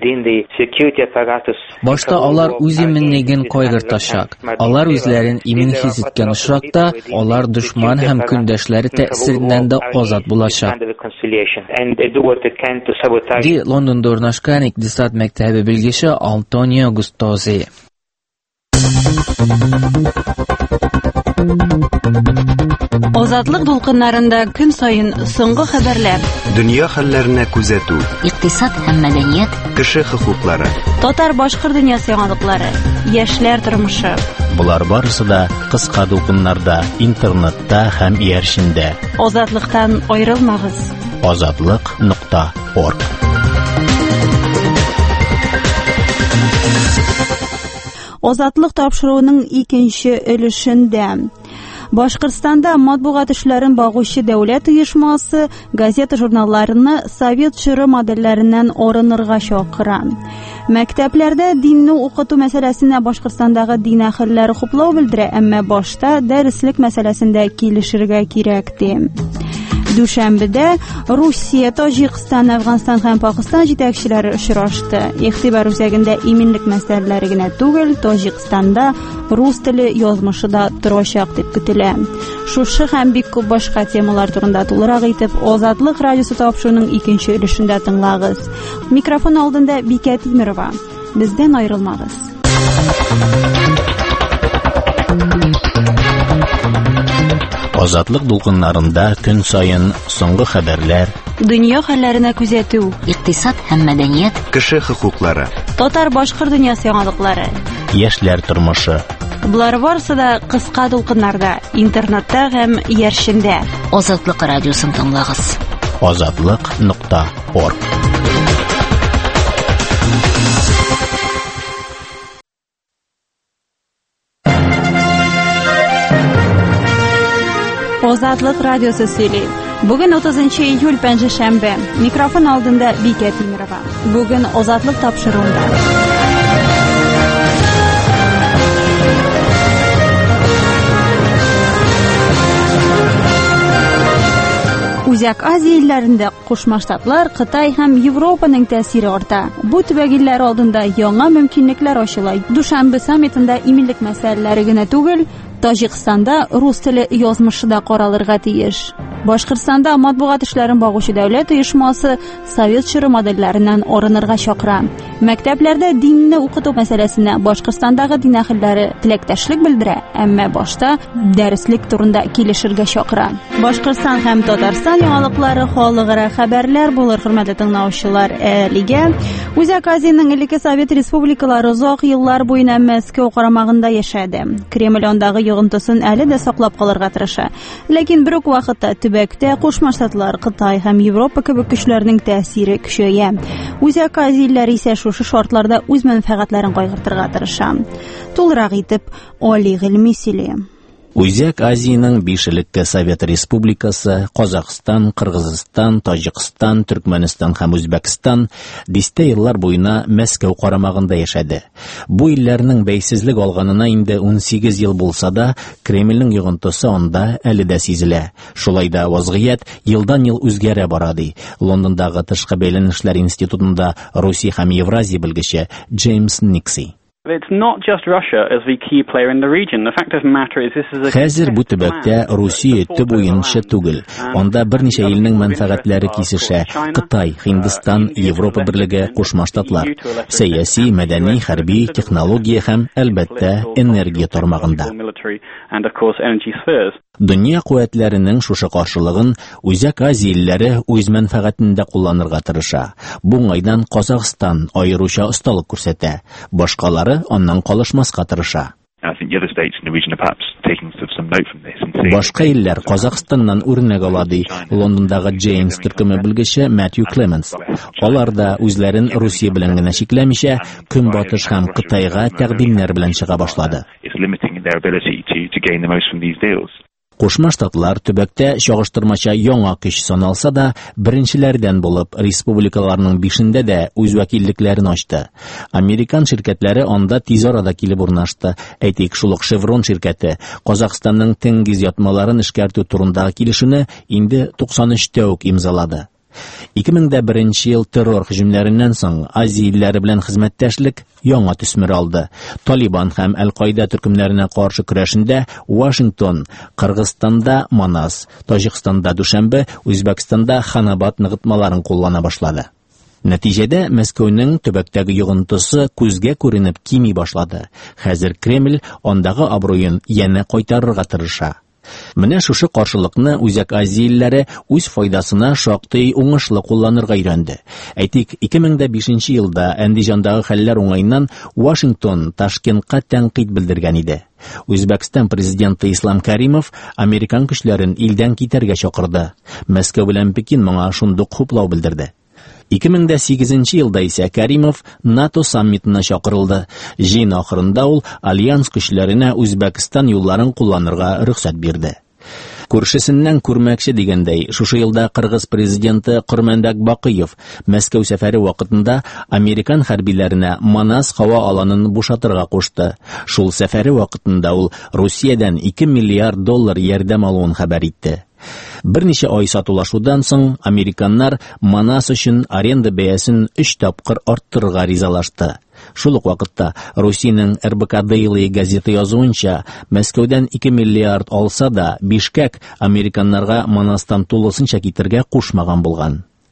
Башта алар үз иминлеген кайгыртачак. Алар үзләрен имин хис иткән ишракта, алар дошман һәм көндәшләре тәэсиреннән дә азат булачак. Ди Лондонда урнашкан икътисад мәктәбе белгече Антонио Густози. Азатлык дулкыннарында көн сайын соңгы хәбәрләр. Дөнья хәлләренә күзәтү. Икътисад һәм мәдәният. Кеше хокуклары. Татар-башкорт дөньясы яңалыклары. Яшьләр тормышы. Булар барысы да кыска дулкыннарда, интернетта һәм иярчендә. Азатлыктан аерылмагыз. Azatliq.org Азатлык тапшыруының икенче өлешендә Башкортстанда матбугат эшләрен багучы дәүләт оешмасы газета-журналларны совет чоры модельләреннән арынырга чакыра. Мәктәпләрдә динне укыту мәсьәләсенә Башкортстандагы дин әһелләре хуплау белдерә, әмма башта дәреслек мәсьәләсендә килешергә кирәк ди. Дүшәмбедә Русия, Таҗикстан, Әфганстан һәм Пакистан җитәкчеләре очрашты. Игътибар үзәгендә иминлек мәсьәләләре генә түгел, Таҗикстанда рус теле язмышы да торачак дип көтелә. Шушы һәм бик күп башка темалар турында тулырак итеп Азатлык радиосы тапшыруның икенче өлешендә тыңлагыз. Микрофон алдында Бикә Тимерова. Бездән аерылмагыз. Азатлык дулкыннарында көн сайын соңгы хәбәрләр, дөнья хәлләренә күзәтү, икътисад һәм мәдәният, кеше хокуклары, татар-башкорт дөньясы яңалыклары, яшьләр тормышы. Булар барысы да кыска дулкыннарда, интернетта һәм яршендә. Азатлык радиосын тыңлагыз. Azatlyk.org. Азатлык радиосы сөйли. Бүген 30 июль пәнҗешәмбе. Микрофон алдында Бикә Тимирова. Бүген Азатлык тапшыруында. Үзәк Азия илләрендә Кушма Штатлар, Кытай һәм Европаның тәэсире арта. Бу төбәк илләр алдында яңа мөмкинлекләр ачыла. Душанбе саммитында иминлек мәсьәләләре генә түгел, Таҗикстанда рус теле язмышы да каралырга тиеш. Башкортстанда матбугат эшләрен багучы дәүләт оешмасы совет чоры модельләреннән арынырга чакыра. Мәктәпләрдә динне укыту мәсьәләсенә Башкортстандагы дин әһелләре теләктәшлек белдерә, әмма башта дәреслек турында килешергә чакыра. Башкортстан һәм Татарстан яңалыклары халыкара хәбәрләр булыр, хөрмәтле тыңлаучылар. Әлегә Үзәк Азияның элекке Совет республикалары озак еллар буена Мәскәү карамагында яшәде. Кремль андагы йогынтысын әле дә саклап калырга тырыша. Ләкин бер үк вакытта төбәктә Кушма Штатлар, Кытай һәм Европа кебек көчләрнең тәэсире көчәя. Үзәк Азияләр исә шушы шартларда үз мәнфәгатьләрен кайгыртырга тырыша. Тулырак итеп, Али Гыйльми сөйли. Үзәк Азияның 5 Совет Республикасы, Казакстан, Кыргызстан, Таҗикстан, Төркмәнстан һәм Үзбәкстан дистә еллар буена Мәскәү карамагында яшәде. Бу илләрнең бәйсезлек алганына инде 18 ел булса да, Кремльнең йогынтысы анда әле дә сизелә. Шулай да вазгыять елдан-ел үзгәрә бара ди. Лондондагы Тышкы бәйләнешләр институтында Русия һәм Евразия белгече Джеймс Никси. It's not just Russia as the key player in the region. The fact of the matter is this is a Хәзер бу төбәктә Русия төп уенчы түгел. Анда берничә илнең мәнфәгатьләре кисешә. Кытай, Һиндстан, Европа берлеге, Кушма Штатлар. Сәяси, мәдәни, хәрби, технология һәм әлбәттә энергия тармагында. Дөнья куәтләренең шушы каршылыгын Үзәк Азия илләре үз мәнфәгатендә кулланырга тырыша. Бу уңайдан Казакстан аеруча осталык күрсәтә. Башкалары аннан калышмаска тырыша. Башка илләр Казакстаннан үрнәк ала ди Лондондагы Джеймс төркеме белгече Мэтью Клеменс. Алар да үзләрен Русия белән генә чикләмичә, Көнбатыш һәм Кытайга тәкъдимнәр белән чыга башлады. Кушма Штатлар төбәктә чагыштырмача яңа көч саналса да, беренчеләрдән булып республикаларның 5-ндә дә үз вәкиллекләрен ачты. Американ ширкәтләре анда тиз арада килеп урнашты. Әйтик, шулык Шеврон ширкәте Казакстанның теңгиз ятмаларын эшкәртү турындагы килешүне инде 93-тә үк имзалады. 2001 ел террор һөҗүмләреннән соң Азия илләре белән хезмәттәшлек яңа төсмер алды. Талибан һәм Әл-Каида төркемнәренә каршы көрәшендә Вашингтон, Кыргызстанда Манас, Таҗикстанда Душанбе, Үзбәкстанда Ханабад ныгытмаларын куллана башлады. Нәтиҗәдә Мәскәүнең төбәктәге йогынтысы күзгә күренеп кими башлады. Хәзер Кремль андагы абруен янә кайтарырга тырыша. Менә шушы каршылыкны Үзәк Азия илләре үз файдасына шактый уңышлы кулланырга өйрәнде. Әйтик, 2005 елда Әндижандагы хәлләр уңайыннан Вашингтон Ташкентка тәнкыйть белдергән иде. Үзбәкстан президенты Ислам Кәримов американ көчләрен илдән китәргә чакырды. Мәскәү белән Пекин моңа шундук хуплау белдерде. 2008 елда исә Кәримов НАТО саммитына чакырылды. Җыен ахырында ул альянс көчләренә Үзбәкстан юлларын кулланырга рөхсәт бирде. Күршесеннән күрмәкче дигәндәй, шушы елда Кыргыз президенты Курманбек Бакыев Мәскәү сәфәре вакытында американ хәрбиләренә Манас һава аланын бушатырга кушты. Шул сәфәре вакытында ул Русиядән $2 миллиард ярдәм алуын хәбәр итте. Берничә ай сатулашудан соң американнар Манас өчен аренда бәясен 3 тапкыр арттырырга ризалашты. Шул ук вакытта Русиянең РБК Daily газеты язуынча, Мәскәүдән 2 миллиард алса да, Бишкек американнарга Манастан тулысынча китергә кушмаган булган.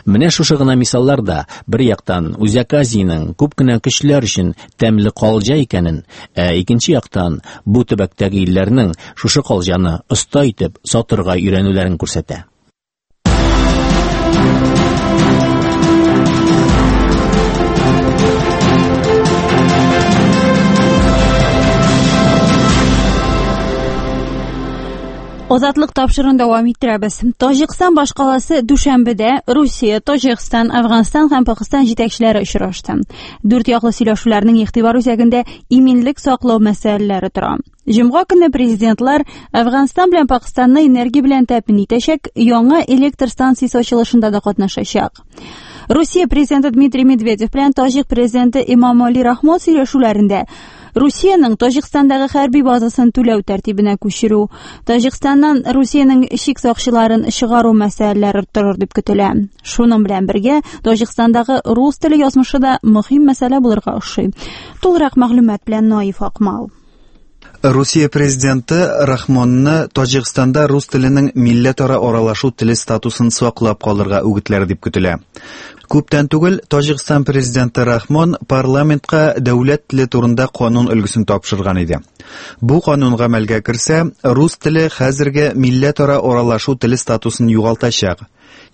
Менә шушы гына мисалларда бер яктан Үзәк Азиянең күп кенә көчләр өчен тәмле калҗа икәнен, икенче яктан бу төбәктәге илләрнең шушы калҗаны оста итеп сатырга өйрәнүләрен күрсәтә. Азатлык тапшырын дәвам иттерәбез. Таҗикстан башкаласы Дүшәмбедә Русия, Таҗикстан, Әфганстан һәм Пакистан җитәкчеләре очрашты. 4 яклы сөйләшүләрнең игътибар үзәгендә иминлек саклау мәсьәләләре тора. Җомга көнне президентлар Әфганстан белән Пакистанны энергия белән тәэмин итәчәк, яңа электр станциясе ачылышында да катнашачак. Русия президенты Дмитрий Медведев белән Таҗик президенты Имамали Рахмон сөйләшүләрендә Русиянең Таҗикстандагы хәрби базасын түләү тәртибенә күчерү, Таҗикстаннан Русиянең чик сакчыларын чыгару мәсьәләләре торыр дип көтелә. Шуның белән бергә Таҗикстандагы рус теле язмышы да мөһим мәсьәлә булырга охшый. Тулырак мәгълүмат белән Наиф Акмал. Русия президенты Рахмонны Таҗикстанда рус теленең милләтара аралашу теле статусын саклап калырга үгетләр дип көтелә. Күптән түгел Таҗикстан президенты Рахмон парламентка дәүләт теле турында канун өлгесен тапшырган иде. Бу канун гамәлгә керсә, рус теле хәзерге милләтара аралашу теле статусын югалтачак.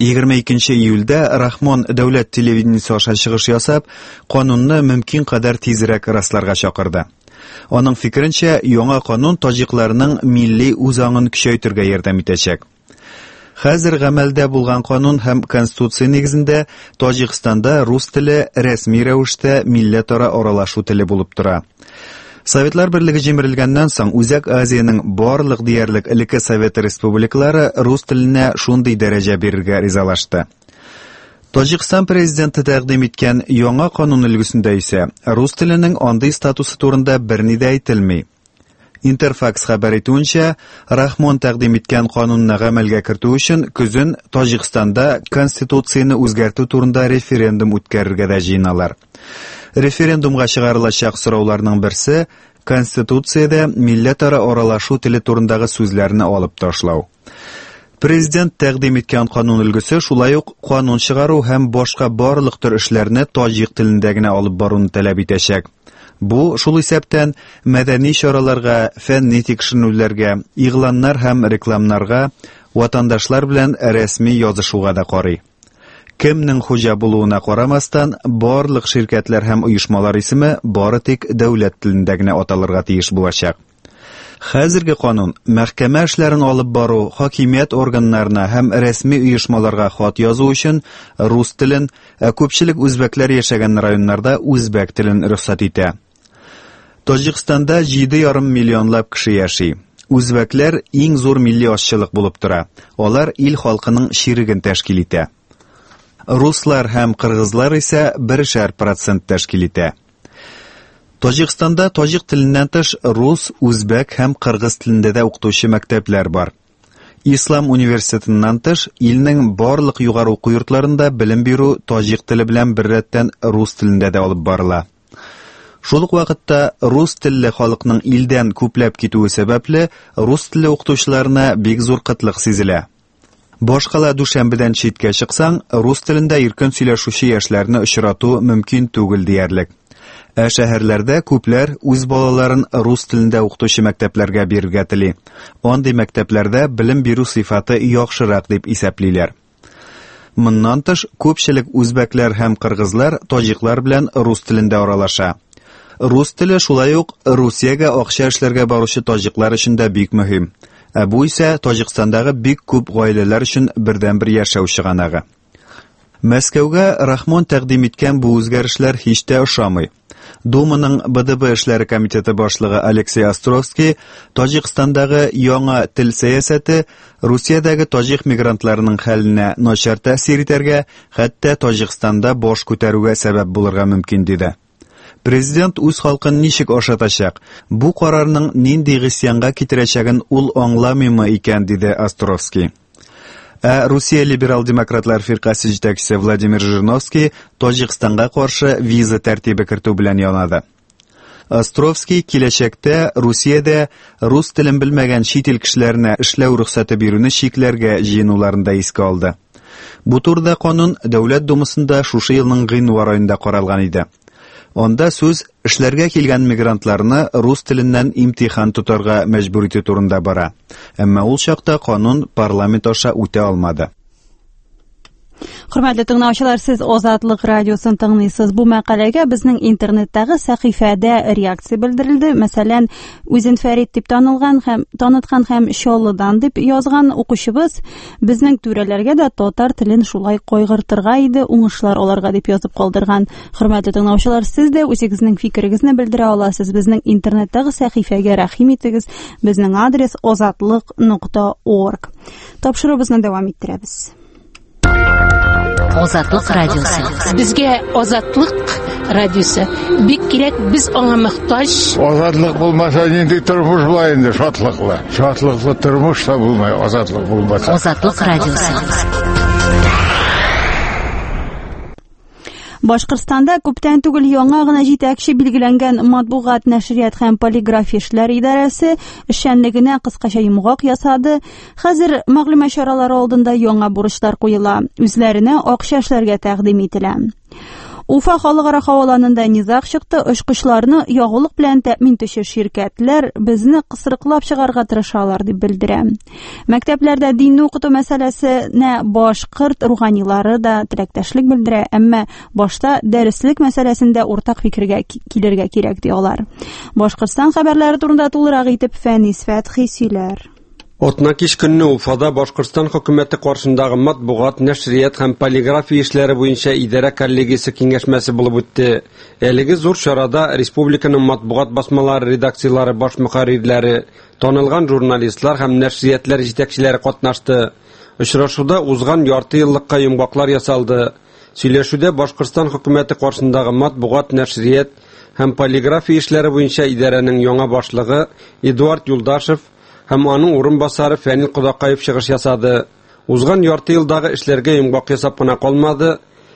22 июльдә Рахмон дәүләт телевидениесе аша чыгыш ясап, канунны мөмкин кадәр тизрәк расларга чакырды. Аның фикеренчә, яңа канун таҗикларның милли үзаңын көчәйтергә ярдәм итәчәк. Хәзер гамәлдә булган канун һәм конституция нигезендә Таҗикстанда рус теле рәсми рәвештә милләтара аралашу теле булып тора. Советлар Берлеге җимерелгәннән соң Үзәк Азиянең барлык диярлек элекке Совет республикалары рус теленә шундый дәрәҗә бирергә ризалашты. Таҗикстан президенты тәкъдим иткән яңа канун өлгесендә исә рус теленең андый статусы турында берни дә әйтелми. Интерфакс хәбәр итүенчә, Рахмон тәкъдим иткән канунны гамәлгә кертү өчен көзен Таҗикстанда конституцияны үзгәртү турында референдум үткәрергә дә җыеналар. Референдумга чыгарылачак сорауларның берсе конституциядә милләтара аралашу теле турындагы сүзләрне алып ташлау. Президент тәкъдим иткән канун өлгесе шулай ук канун чыгару һәм башка барлык төр эшләрне таҗик телендә генә алып баруны таләп итәчәк. Бу шул исәптән мәдәни чараларга, фәнни тикшерүләргә, игъланнар һәм рекламнарга, ватандашлар белән рәсми язышуга да карый. Кемнең хуҗа булуына карамастан, барлык ширкәтләр һәм оешмалар исеме бары тик дәүләт телендә генә аталырга тиеш булачак. Хәзерге канун мәхкәмә эшләрен алып бару, хакимият органнарына һәм рәсми оешмаларга хат язу өчен рус телен, күпчелек үзбәкләр яшәгән районнарда үзбәк телен рөхсәт итә. Таҗикстанда 7,5 миллионлап кеше яши. Үзбәкләр иң зур милли ашчылык булып тора. Алар ил халкының ширеген тәшкил итә. Руслар һәм кыргызлар исә 1% тәшкил итә. Таҗикстанда таҗик теленнән тыш рус, үзбәк һәм кыргыз телендә дә укытучы мәктәпләр бар. Ислам университетыннан тыш илнең барлык югары уку йортларында белем бирү таҗик теле белән беррәттән рус телендә дә алып барыла. Шул ук вакытта рус телле халыкның илдән күпләп китүе сәбәпле рус теле укытучыларына бик зур кытлык сизелә. Башкала Дүшәмбедән читкә чыксаң, рус телендә иркен сөйләшүче яшьләрне очрату мөмкин түгел диярлек. Шәһәрләрдә күпләр үз балаларын рус телендә укытучы мәктәпләргә бирергә тели. Андый мәктәпләрдә белем бирү сыйфаты яхшырак дип исәплиләр. Моннан тыш күпчелек үзбәкләр һәм кыргызлар таҗиклар белән рус телендә аралаша. Рус теле шулай ук Русиягә акча эшләргә баручы таҗиклар өчен дә бик мөһим. Бу исә Таҗикстандагы бик күп гаиләләр өчен бердәнбер яшәү чыганагы. Мәскәүгә Рахмон тәкъдим иткән бу үзгәрешләр һич тә ошамый. Думаның БДБ эшләре комитеты башлыгы Алексей Островский Таҗикстандагы яңа тел сәясәте Русиядәге таҗик мигрантларының хәленә начар тәэсир итәргә, хәтта Таҗикстанда баш күтәрүгә сәбәп булырга мөмкин диде. Президент үз халкын ничек ашатачак? Бу карарның нинди гысянга китерәчәген ул аңламыймы икән, диде Островский. Русия либерал-демократлар фиркасы җитәкчесе Владимир Жириновский Таҗикстанга каршы виза тәртибе кертү белән янады. Островский киләчәктә Русиядә рус телен белмәгән чит ил кешеләренә эшләү рөхсәте бирүне чикләргә җыенуларында искә алды. Бу турда канун Дәүләт Думасында шушы елның гыйнвар аенда каралган иде. Онда сүз эшләргә килгән мигрантларны рус теленнән имтихан тотарга мәҗбүр итү турында бара. Әмма ул чакта канун парламент аша үтә алмады. Хөрмәтле тыңлаучылар, сез Азатлык радиосын тыңлыйсыз. Бу мәкаләгә безнең интернеттагы сәхифәдә реакция белдерелде. Мәсәлән, үзен Фәрит дип таныткан һәм Чаллыдан дип язган укучыбыз безнең түрәләргә дә татар телен шулай кайгыртырга иде, уңышлар аларга дип язып калдырган. Хөрмәтле тыңлаучылар, сез дә үзегезнең фикерегезне белдерә аласыз. Безнең интернеттагы сәхифәгә рәхим итегез. Безнең адрес azatlyk.org. Тапшырыбызны дәвам иттерәбез. Азатлык радиосы. Безгә Азатлык радиосы бик кирәк, без аңа мохтаҗ. Азатлык булмаса нинди тормыш була инде, шатлыклы. Шатлыклы тормыш та булмай, азатлык булмаса. Азатлык радиосы. Башкортстанда күптән түгел яңа гына җитәкче билгеләнгән матбугат, нәшрият һәм полиграфия эшләре идарәсе эшчәнлегенә кыскача йомгак ясады. Хәзер мәгълүмат чаралары алдында яңа бурычлар куела, үзләренә акча эшләргә тәкъдим ителә. Уфа халыкара хаваланында низак чыкты, очкычларны ягулык белән тәэмин итүче ширкәтләр безне кысрыклап чыгарга тырышалар дип белдерә. Мәктәпләрдә динне укыту мәсьәләсенә башкорт руханилары да теләктәшлек белдерә, әмма башта дәреслек мәсьәләсендә уртак фикергә килергә кирәк ди алар. Башкортстан хәбәрләре турында тулырак итеп Фәнис Фәтхи сөйләр. Отна кич көнне Уфада Башкортстан хөкүмәте каршындагы матбугат, нәшрият һәм полиграфия эшләре буенча идарә коллегиясе киңәшмәсе булып үтте. Әлеге зур чарада республиканың матбугат басмалары редакциялары баш мөхәррирләре, танылган журналистлар һәм нәшриятләр җитәкчеләре катнашты. Очрашуда узган ярты еллыкка йомгаклар ясалды. Сөйләшүдә Башкортстан хөкүмәте каршындагы матбугат, нәшрият һәм полиграфия эшләре буенча идарәнең яңа башлыгы Эдуард Юлдашев һәм аның урынбасары Фәнил Кудакаев чыгыш ясады. Узган ярты елдагы эшләргә йомгак ясап кына калмады,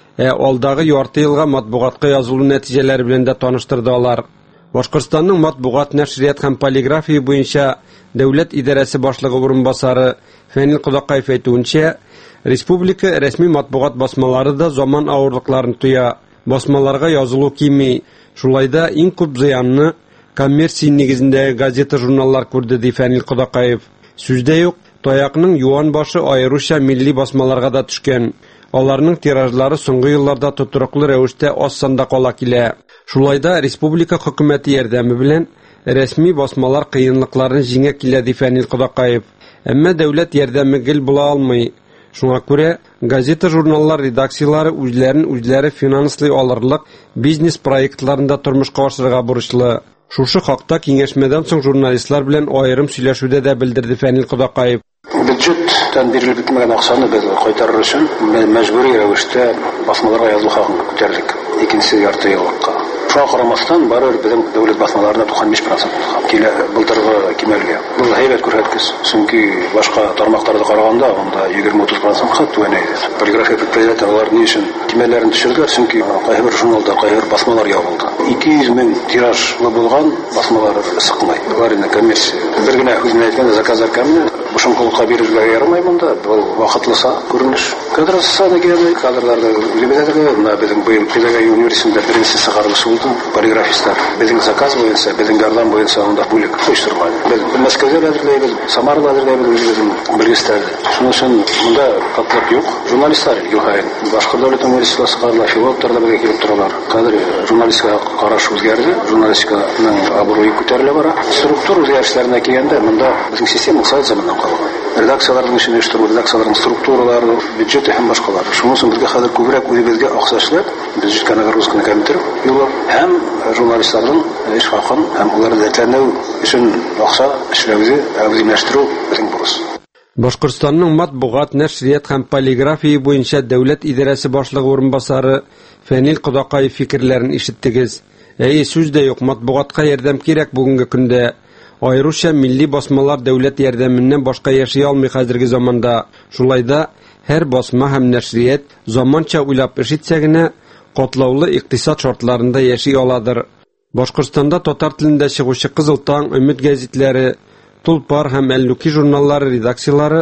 алдагы ярты елга матбугатка язылу нәтиҗәләре белән дә таныштырды алар. Башкортстанның матбугат, нәшрият һәм полиграфия буенча дәүләт идарәсе башлыгы урынбасары Фәнил Кудакаев әйтүенчә, республика рәсми матбугат басмалары да заман авырлыкларын туя. Басмаларга язылу кими, шулайда иң күп зыянны коммерция нигезендәге газета-журналлар күрде ди Фәнил Кудакаев. Сүздә юк, таякның юан башы аеруча милли басмаларга да төшкән. Аларның тиражлары соңгы елларда тотрыклы рәвештә аз санда кала килә. Шулайда республика хөкүмәте ярдәме белән рәсми басмалар кыенлыкларын җиңә килә ди Фәнил Кудакаев. Әмма дәүләт ярдәме гел була алмый. Шуңа күрә газета-журналлар редакциялары үзләре финанслый алырлык бизнес проектларында тормышка ашырга бурычлы. Шушы хакта киңәшмәдән соң журналистлар белән аерым сөйләшүдә дә белдерде Фәнил Кудакаев. Бюджеттан бирелеп бетмәгән акчаны без кайтарыр өчен мәҗбүри рәвештә басмаларга язу хакын күтәрдек. Икенче ярты еллыкка. Шуңа карамастан барыр безнең дәүләт басмаларында 95% килә былтыргы кимәлгә. Бу һәйбәт күрсәткеч, чөнки башка тармактарда караганда анда 20-30% түбән иде. Полиграфия предприятиеләре ни өчен кимәлләрен төшерделәр, чөнки кайбер журналда, кайбер басмалар ябылды. 200 мең тиражлы булган басмалар сыкмай. Алар инде коммерция. Бер генә үзенә әйткәндә заказлар кәмме, бушынкылыкка бирергә ярамый монда. Бу вакытлыса күренеш. Кадр саны генә кадрларда үзебездә безнең быел педагогия университетында беренче сыгарылыш булды. Полиграфистлар безнең заказ буенча, безнең ярдәм буенча анда бүлек оештырган. Без Мәскәүдә әзерләйбез, Самарда әзерләйбез үзебезнең белгечләрне. Шуның өчен монда катлык юк. Журналистлар югайын. Башка дәүләт университетлары сыгарыла, филологлар да безгә килеп торалар. Кадр журналистика караш үзгәрде, журналистиканың абруе күтәрелә бара. Структура үзгәрешләренә килгәндә монда безнең система совет заманыннан калган. Редакцияларның эшен оештыру, редакцияларның структуралары, бюджеты һәм башкалар. Шуның өчен безгә хәзер күбрәк үзебезгә акча эшләп, бюджетка нагрузканы кәметтереп, юлы һәм журналистларның эш хакын һәм уларны дәтләнү өчен акча эшләүне әүземләштерү безнең бурыч. Башкортстанның матбугат, нәшрият һәм полиграфия буенча дәүләт идарәсе башлыгы урынбасары Фәнил Кудакаев фикерләрен ишеттегез. Сүз дә юк, матбугатка ярдәм кирәк бүгенге көндә. Аеруча милли басмалар дәүләт ярдәменнән башка яши алмый хәзерге заманда. Шулайда һәр басма һәм нәшрият заманча уйлап эш итсә генә катлаулы икътисад шартларында яши аладыр. Башкортстанда татар телендә чыгучы Кызыл таң, Өмет гәзитләре, Тулпар һәм Әллүки журналлары редакциялары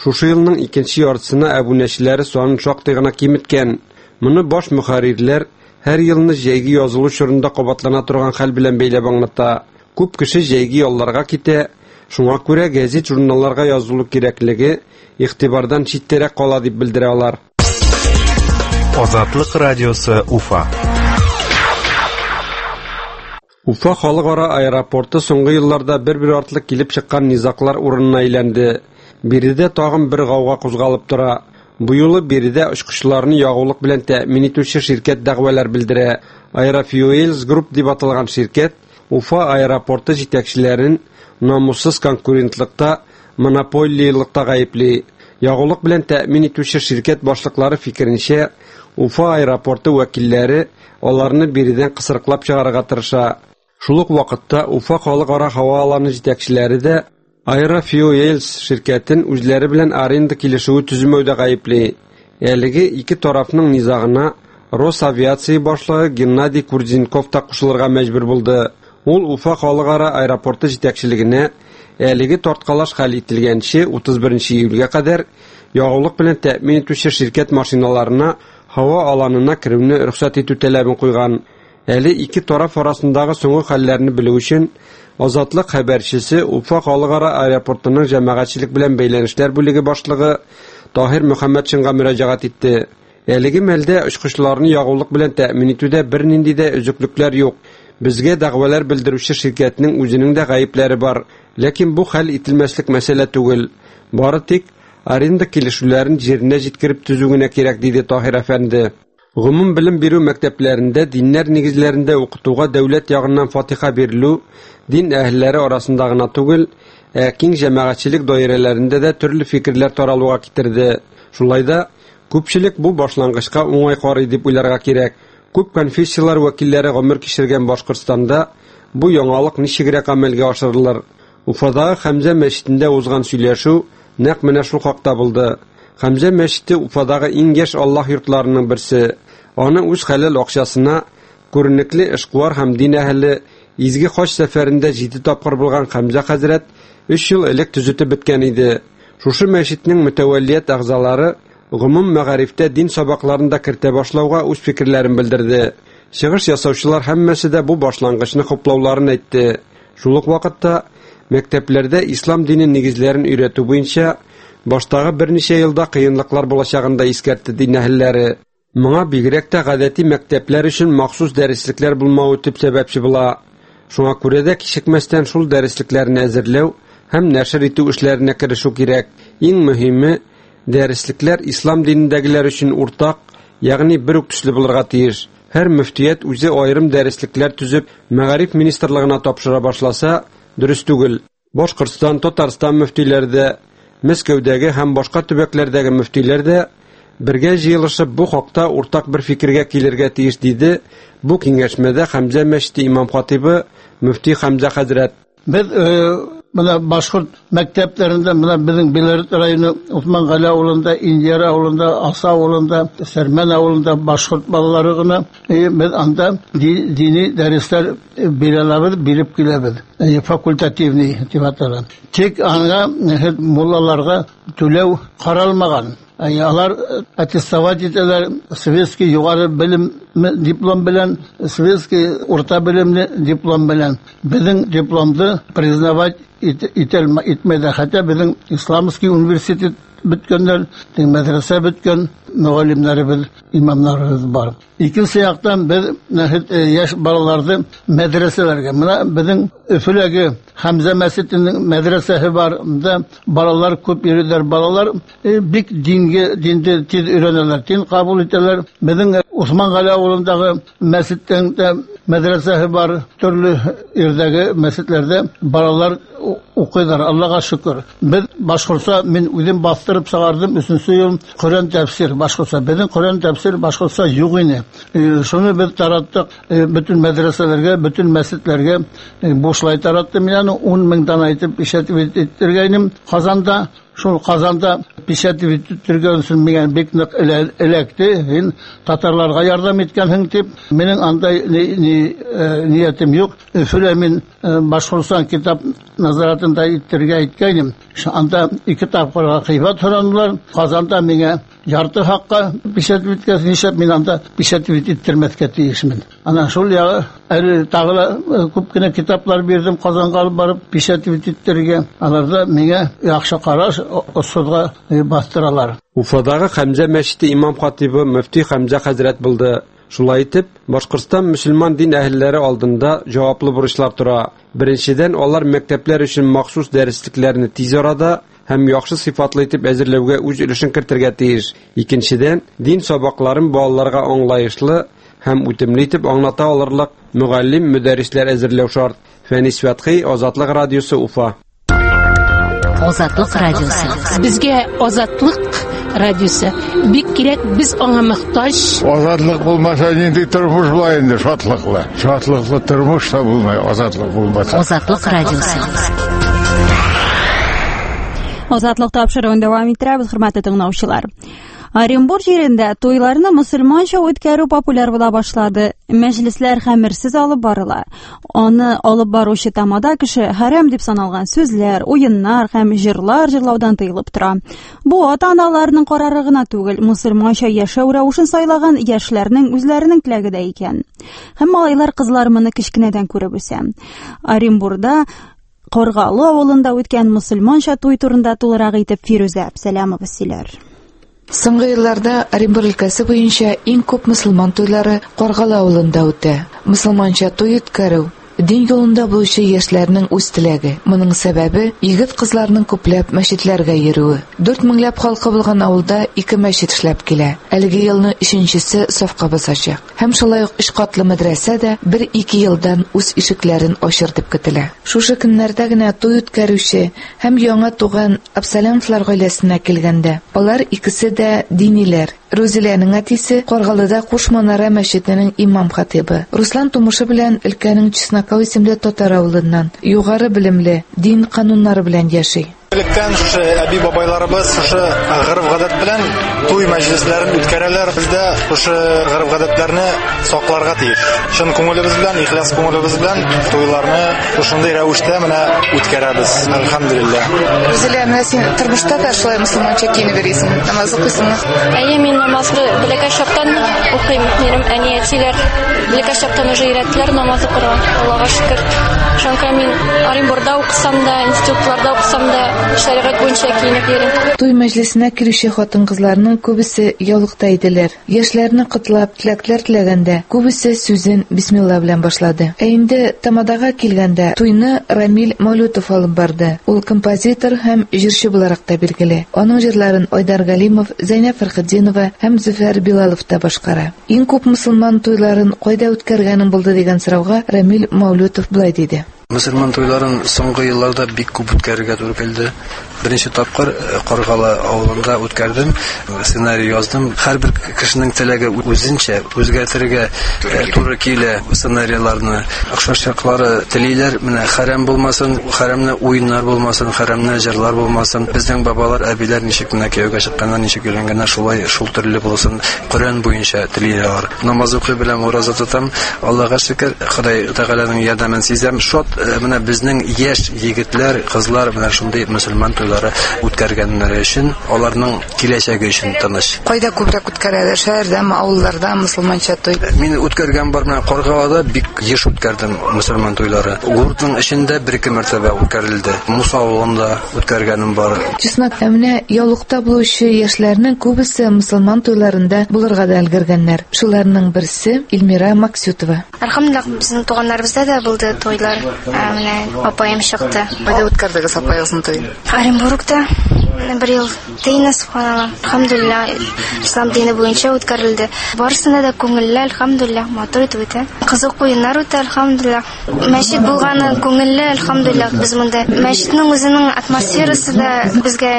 Шушы елның икенче яртысына абунәчеләре санын шактый гына киметкән. Моны баш мөхәррирләр һәр елны җәйге язылу чорында кабатлана торган хәл белән бәйләп аңлата. Күп кеше җәйге ялларга китә, шуңа күрә гәзит-журналларга язылу кирәклеге игътибардан читтәрәк кала дип белдерә алар. Азатлык радиосы Уфа. Уфа халыкара аэропорты соңгы елларда бер-бер артлы килеп чыккан низаклар урынына әйләнде. Биредә тагын бер гауга кузгалып тора. Бу юлы биредә очкычларны ягулык белән тәэмин итүче ширкәт дәгъвалар белдерә. Aerofuels Group дип аталган ширкәт Уфа аэропорты җитәкчеләрен намуссыз конкурентлыкта, монополиялыкта гаепли. Ягулык белән тәэмин итүче ширкәт башлыклары фикеренчә, Уфа аэропорты вәкилләре аларны биредән кысырыклап чыгарырга тырыша. Шул ук вакытта Уфа халыкара һава аланы җитәкчеләре дә Aerofuels ширкәтен үзләре белән аренда килешүе төзүмәүдә гаепли. Әлеге ике тарафның низагына Росавиация башлыгы Геннадий Курдинков та кушылырга мәҗбүр булды. Ул Уфа халыкара аэропорты җитәкчелегенә әлеге тарткалаш хәл ителгәнче 31 июльгә кадәр ягулык белән тәэмин итүче ширкәт машиналарына һава аланына керүне рөхсәт итү талабын куйган. Әле ике тараф арасындагы соңгы хәлләрне белү өчен Азатлык хәбәрчесе Уфа халыкара аэропортының җәмәгатьчелек белән бәйләнешләр бүлеге башлыгы Таһир Мөхәммәтшинга мөрәҗәгать итте. Әлеге мәлдә очкычларны ягулык белән тәэмин итүдә бернинди дә өзеклекләр юк. Безгә дәгъвалар белдерүче ширкәтнең үзенең дә гаепләре бар, ләкин бу хәл ителмәслек мәсьәлә түгел. Бары тик аренда килешүләрен җиренә җиткереп төзү генә кирәк, диде Таһир әфәнде. Гомум белем бирү мәктәпләрендә диннәр нигезләрендә укытуга дәүләт ягыннан фатиха бирелү дин әһелләре арасында гына түгел, киң җәмәгатьчелек даирәләрендә дә төрле фикерләр таралуга китерде. Шулай да күпчелек бу башлангычка уңай карый дип уйларга кирәк. Күп конфессиялар вәкилләре гомер кичергән Башкортстанда бу яңалык ничегрәк гамәлгә ашырылыр? Уфадагы Хәмзә мәчетендә узган сөйләшү нәкъ менә шул хакта булды. Хәмзә мәчете Уфадагы иң яшь Аллаһ йортларының берсе. Аны үз хәләл акчасына күренекле эшкуар һәм дин әһеле изге хаҗ сәфәрендә 7 тапкыр булган Хәмзә хәзрәт 3 ел элек төзетеп беткән иде. Шушы мәчетнең мутаваллият әгъзалары гомум мәгарифтә дин сабакларында кертә башлауга үз фикерләрен белдерде. Чыгыш ясаучылар һәммәсе дә бу башлангычны хуплауларын әйтте. Шул ук вакытта мәктәпләрдә ислам динен нигезләрен өйрәтү буенча баштагы берничә елда кыенлыклар булачагын да искәртте дин әһелләре. Моңа бигрәк тә гадәти мәктәпләр өчен махсус дәреслекләр булмавы төп сәбәпче була. Шуңа күрә дә кичекмәстән шул дәреслекләрне әзерләү һәм нәшер итү эшләренә керешү кирәк. Иң мөһиме, дәреслекләр ислам динендәгеләр өчен уртак, ягъни бер үк төсле булырга тиеш. Һәр мөфтият үзе аерым дәреслекләр төзеп, мәгариф министрлыгына тапшыра башласа, дөрес түгел. Башкортстан, Татарстан мөфтиләре дә, Мәскәүдәге һәм башка төбәкләрдәге мөфтиләр дә бергә җыелышып бу хакта уртак бер фикергә килергә тиеш, диде бу киңәшмәдә Хәмзә мәчете имам-хатибы мөфти Хәмзә хәзрәт. Без Менә башкорт мәктәпләрендә, менә безнең Белорет районы Усман Гали авылында, Индияр авылында, Аса авылында, Сәрмән авылында башкорт балалары гына без анда дини дәресләр биреп киләбез. Факультативный дип аталган. Тик аңа муллаларга түләү каралмаган. Алар аттестовать итәләр советский югары белем диплом белән, советский урта белемле диплом белән. Безнең дипломды признавать итмәде. Хәтта безнең исламский университет беткәннәр, мәдрәсә беткән мөгаллимнәребез, имамнарыбыз бар. Икенче яктан без яшь балаларды мәдрәсәләргә, менә безнең Өфөләге Хәмзә мәчетенең мәдрәсәсе бар, монда балалар күп йөриләр, балалар бик динде тиз өйрәнәләр, дин кабул итәләр. Безнең Усман Гали авылындагы мәчеттә мәдрәсәсе бар, төрле ирдәге мәчетләрдә балалар укыйлар, Аллаһка шөкер. Без башкортса, мен үзем бастырып сагардым, 3нче ел Коръән тәфсир башкортса, безнең Коръән тәфсир башкортса юк иде. Шуны без тараттык бөтен мәдрәсәләргә, бөтен мәчетләргә бушлай тараттым. Аны 10 меңдән әйтеп печатать иттергәнем. Казанда, шул Казанда печатать иттергән өчен миңа бик нык эләкте. Татарларга ярдәм иткәнһең дип, минең андай ниятем юк. Өфөлә мин Башкортстан китап назаратында иттергә иткәнем. Анда 2 тапкырга кыйбат соранылар. Казанда миңа ярты хакка печать иткәзгәнчә мин анда печать иттермәскә тиешмен. Ана шул ягы әле тагы күп кенә китаплар бирдем Казанга алып барып печать иттерергә. Аларда миңа яхшы караш судга бастыралар. Уфадагы Хәмзә мәчете имам хатибы мөфти Хәмзә хәзрәт булды. Шулай итеп, Башкортстан мөселман дин әһелләре алдында җаваплы бурычлар тора. Беренчедән, алар мәктәпләр өчен махсус дәреслекләрне тиз арада һәм яхшы сыйфатлы итеп әзерләүгә үз өлешен кертергә тиеш. Икенчедән, дин сабакларын балаларга аңлаешлы һәм үтемле итеп аңлата алырлык мөгаллим, мөдәррисләр әзерләү шарт. Фәнис Фәтхи, Азатлык радиосы, Уфа. Азатлык радиосы. Безгә азатлык радиосы бик кирәк, без аңа мохтаҗ. Азатлык булмаса нинди тормыш була инде, шатлыклы. Шатлыклы тормыш та булмай, азатлык булмаса. Азатлык радиосы. Азатлык тапшыруын дәвам иттерәбез, хөрмәтле тыңлаучылар. Оренбург җирендә туйларны мусульманча үткәрү популяр була башлады. Мәҗлесләр хәмерсез алып барыла. Аны алып баручы тамада кеше хәрам дип саналган сүзләр, уеннар һәм җырлар җырлаудан тыелып тора. Бу ата-аналарның карары гына түгел, мусульманча яшәү рәвешен сайлаган яшьләрнең үзләренең теләге дә икән. Һәм малайлар кызлар моны кечкенәдән күреп үсә. Оренбургда Коргалы авылында үткән мусульманча туй турында тулырак итеп Фирүзә Әбсәләмова сөйләр. Соңгы елларда Оренбург өлкәсе буенча иң күп мусульман туйлары Коргалы авылында үтә. Мусульманча туй үткәрү дин юлында булучы яшьләрнең үз теләге. Моның сәбәбе егет кызларның күпләп мәчетләргә йөрүе. 4 меңләп халкы булган авылда 2 мәчет эшләп килә. Әлеге елны 3нчесе сафка басачак. Һәм шулай ук 3 катлы мәдрәсә дә 1-2 елдан үз ишекләрен ачыр дип көтелә. Шушы көннәрдә генә туй үткәрүче һәм яңа туган Әбсәләмовлар гаиләсенә килгәндә, алар икесе дә диниләр. Рузиләнең әтисе Коргалыда Кушманара мәчетенең имам хатибы. Руслан тумышы белән өлкәнең Чеснокау исемле татар авылыннан югары белемле, дин кануннары белән яши. Электән шушы әби бабайларыбыз шушы гырыф-гадәт белән туй мәҗлесләрен үткәрәләр. Бездә шушы гырыф-гадәтләрне сакларга тиеш. Чын күңелебез белән, ихлас күңелебез белән туйларны шушындый рәвештә менә үткәрәбез. Әлхәмдулиллаһ. Рузилә, менә син тормышта да шулай мусульманча киенеп йөрисең, намаз укыйсыңмы? Әйе, мин намазны бәләкәй чактан укыйм. Минем әни-әтиләр бәләкәй чактан уже өйрәттеләр намаз укырга. Аллага шөкер. Шунка мин Оренбургда укысам да, институтларда укысам да шәригать буенча киенеп йөрим. Туй мәҗлесенә килүче хатын-кызларның күбесе яулыкта иделәр. Яшьләрне котлап, теләкләр теләгәндә, күбесе сүзен бисмилла белән башлады. Ә инде тамадага килгәндә туйны Рамил Мәүлүтов алып барды. Ул композитор һәм җырчы буларак та билгеле. Аның җырларын Айдар Галимов, Зәйнәп Фәрхетдинова һәм Зөфәр Билалов та башкара. Иң күп мусульман туйларын кайда үткәргәнең булды дигән сорауга Рамил Мәүлүтов булай диде. Мусульман туйларын соңгы елларда бик күп үткәрергә туры килде. Беренче тапкыр Коргалы авылында үткәрдем, сценарий яздым. Һәрбер кешенең теләге үзенчә үзгәртергә туры килә. Сценарийларны охшашлыклары телиләр, менә хәрам булмасын, хәрамны уеннар булмасын, хәрамны җырлар булмасын. Безнең бабалар, әбиләр ничек менә кияүгә чыкканнар, ничек өйләнгәннәр, шулай шул төрле булсын. Коръән буенча телиләр. Намаз укый белән ураза тотам. Аллага шөкер, Ходай Тәгаләнең ярдәмен сизәм. Шот менә безнең яшь егетләр, кызлар белән шундый мусульман үткәргәннәре өчен, аларның киләчәге өчен тыныч. Кайда күбрәк үткәрәләр? Шәһәрдәме, авылларда мусульманча туй? Мин үткәргән бар менә Коргалада бик еш үткәрдем мусульман туйлары. Гуртның эчендә 1-2 мәртәбә үткәрелде. Муса авылында үткәргәнем бар. Чеснок, менә яулыкта булучы яшьләрнең күбесе мусульман туйларында булырга да өлгергәннәр. Шуларның берсе Илмира Максютова. Әлхәмдулиллаһ, безнең туганнарыбызда да булды туйлар. Менә апаем чыкты. Кайда үткәрдегез апаегызның туйын? Оренбургда 1 ел тыйны субханалла. Әлхәмдулиллаһ, ислам дине буенча үткәрелде. Барысында да күңелле, әлхәмдулиллаһ, матур итеп үтә. Кызык уеннар үтә, әлхәмдулиллаһ. Мәчет булганы күңелле, әлхәмдулиллаһ. Без монда мәчетнең үзенең атмосферасы да безгә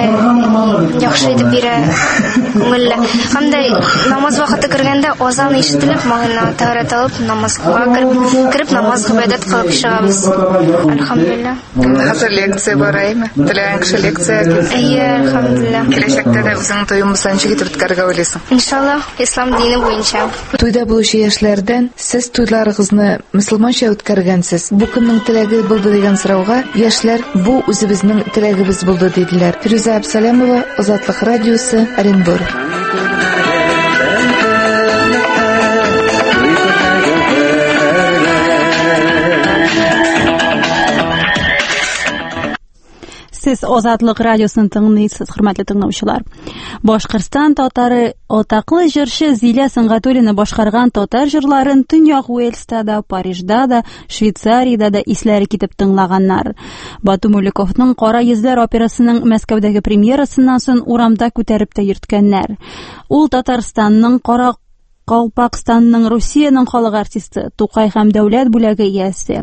яхшы итеп бирә, күңелле. Һәм дә намаз вакыты кергәндә азан ишетелеп, маңына тәһарәт алып, намазга кирип намаз гыйбадәт кылып чыгабыз. Әлхәмдулиллаһ. Хәзер лекция бараймы? Теләгән кеше лекция. Әйе, Алхамдулилlah. Киләчәктә дә үзеңнең туйын ничек итеп үткәрергә уйлыйсың? Иншаллах, ислам дине буенча. Туйда булучы яшьләрдән сез туйларыгызны мөселманча үткәргәнсез. Бу кемнең теләге булды дигән сорауга яшьләр бу үзебезнең теләгебез булды диделәр. Фируза Абсалямова, Азатлык радиосы, Оренбург. Siz Azadlık Radyosu'nu tınlıyorsunuz, hürmetli dinleyiciler. Башкортстан татары атаклы җырчы Зилә Сыңгатуллина башкарган татар җырларын Төньяк Уэльста да, Парижда да, Швейцариядә да исләре китеп тыңлаганнар. Бату Муликовның Кара йөзләр операсының Мәскәүдәге премьерасыннан соң урамда күтәреп тә йөрткәннәр. Ул Татарстанның Кара Калпакстанның Русиянең халык артисты, Тукай һәм дәүләт бүләге иясе.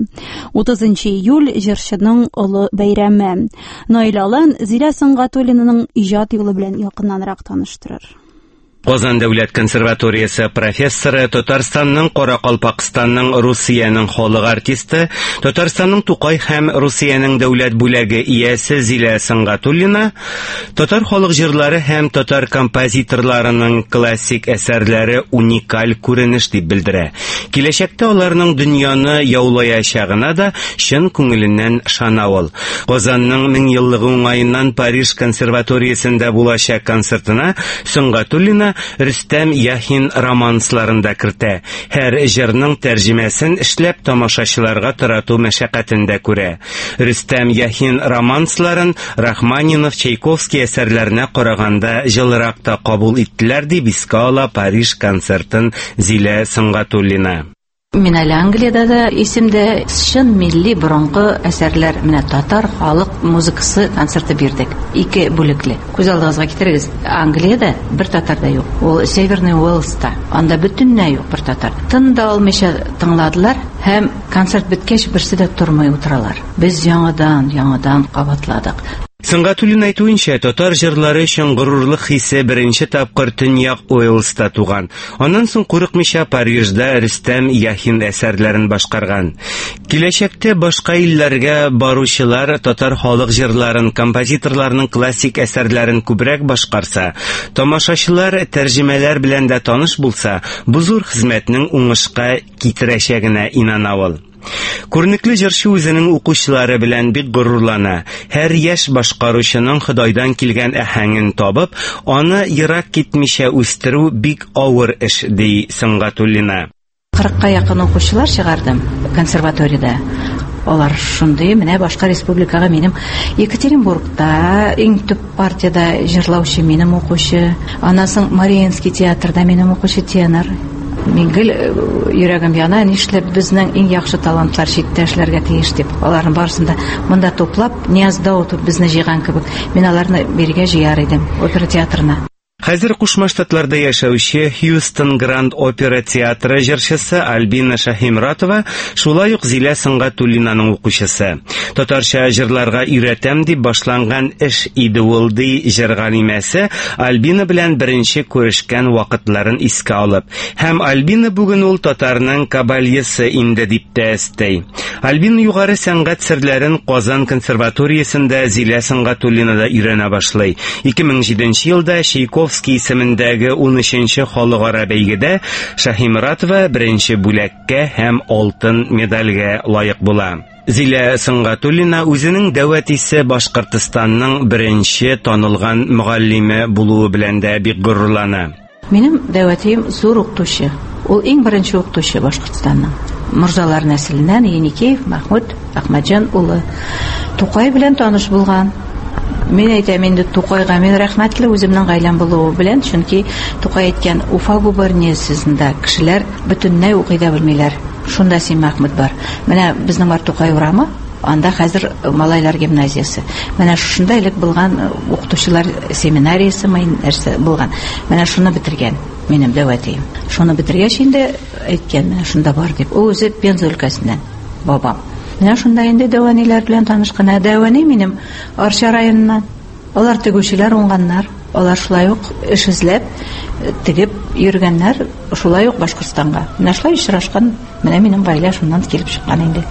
30 июль җырчының олы бәйрәме. Наил Алан Зилә Сыңгатуллинаның иҗат юлы белән якыннанрак таныштырыр. Казан дәүләт консерваториясе профессоры, Татарстанның Каракалпакстанның Русиянең халык артисты, Татарстанның Тукай һәм Русиянең дәүләт бүләге иясе Зилә Сыңгатуллина татар халык җырлары һәм татар композиторларының классик әсәрләре уникаль күренеш дип белдерә. Киләчәктә аларның дөньяны яулаячагына да чын күңеленнән ышана ул. Казанның 1000 еллыгы уңаеннан Париж консерваториясендә булачак концертына Сыңгатуллина Рөстәм Яхин романсларында кертә. Һәр җырның тәрҗемәсен эшләп тамашачыларга тарату мәшәкатендә күрә. Рөстәм Яхин романсларын Рахманинов, Чайковский әсәрләренә караганда җылырак та кабул иттеләр дип искә ала Париж концертын Зилә Сыңгатуллина. Мин әле Англиядә дә исемдә чын милли борынгы әсәрләр менә татар халык музыкасы концерты бирдек. 2 бүлекле. Күз алдыгызга китерегез. Англиядә бер татар да юк. Ул Северный Уэльста. Анда бөтенләй юк бер татар. Тында алмыйча тыңладылар һәм концерт беткәч берсе дә тормый утыралар. Без яңадан кабатладык. Сыңгатуллина әйтүенчә, татар җырлары өчен горурлык хисе беренче тапкыр Төньяк Уэльста туган. Аннан соң курыкмыйча Парижда Рөстәм Яхин әсәрләрен башкарган. Киләчәктә башка илләргә баручылар татар халык җырларын, композиторларның классик әсәрләрен күбрәк башкарса, тамашачылар тәрҗемәләр белән дә таныш булса, бу зур хезмәтнең уңышка китерәчәгенә инана ул. Күренекле җырчы үзенең укучылары белән бик горурлана. Һәр яшь башкаручының Худайдан килгән әһәңен табып, аны ерак китмичә үстерү бик авыр эш, ди Сыңгатуллина. 40-ка якын укучылар чыгардым консерваториядә. Алар шундый, менә башка республикага минем Екатеринбургта иң төп партияда җырлаучы минем укучы, анасын Мариинский театрда минем укучы тенор. Миңгел йөрәгем яна, нишләп безнең иң яхшы талантлар читтә эшләргә тиеш дип. Аларның барысын да монда туплап, Нияз Даутов безне җыйган кебек, мин аларны бергә җыяр идем опера театрына. Хәзер Кушма Штатларда яшәүче Хьюстон Гранд Опера театры җырчысы Альбина Шаһимратова шулай ук Зилә Сыңгатуллинаның укучысы. Татарча җырларга өйрәтәм дип башланган эш иде ул, ди җыр галимәсе, Альбина белән беренче күрешкән вакытларын искә алып. Һәм Альбина бүген ул татарның кабальесе инде дип тә әстәй. Альбина югары сәнгать серләрен Казан консерваториясендә Зилә Сыңгатуллинада өйрәнә башлый. 2007 елда Чайковский исемендәге 13-нче халыкара бәйгедә Шаһимратова беренче бүләккә һәм алтын медальгә лаек була. Зилә Сыңгатуллина үзенең дәүәтисе Башкортстанның беренче танылган мөгаллиме булуы белән дә бик горурлана. Минем дәүәтим зур укытучы. Ул иң беренче укытучы Башкортстанның. Морзалар нәселеннән Еникеев Мәхмүд Әхмәтҗан улы. Тукай белән таныш булган. Мин әйтәм инде Тукайга мин рәхмәтле үземнең гаиләм булуы белән, чөнки Тукай әйткән Уфа губерниясендә кешеләр бөтенләй укый да белмиләр. Шунда син Мәхмүд бар. Менә безнең бар Тукай урамы, анда хәзер малайлар гимназиясе. Менә шунда элек булган укытучылар семинариясе нәрсә булган. Менә шуны бетергән минем дәүәтим. Шуны бетергәч инде әйткән, менә шунда бар дип. Ул үзе Пенза өлкәсеннән, бабам. Менә шунда инде дәваниләр белән танышкан. Дәвани минем Арча районыннан. Алар тегүчеләр уңганнар. Алар шулай ук эш эзләп тегеп йөргәннәр, шулай ук Башкортстанга. Менә шулай очрашкан. Менә минем гаилә шуннан килеп чыккан инде.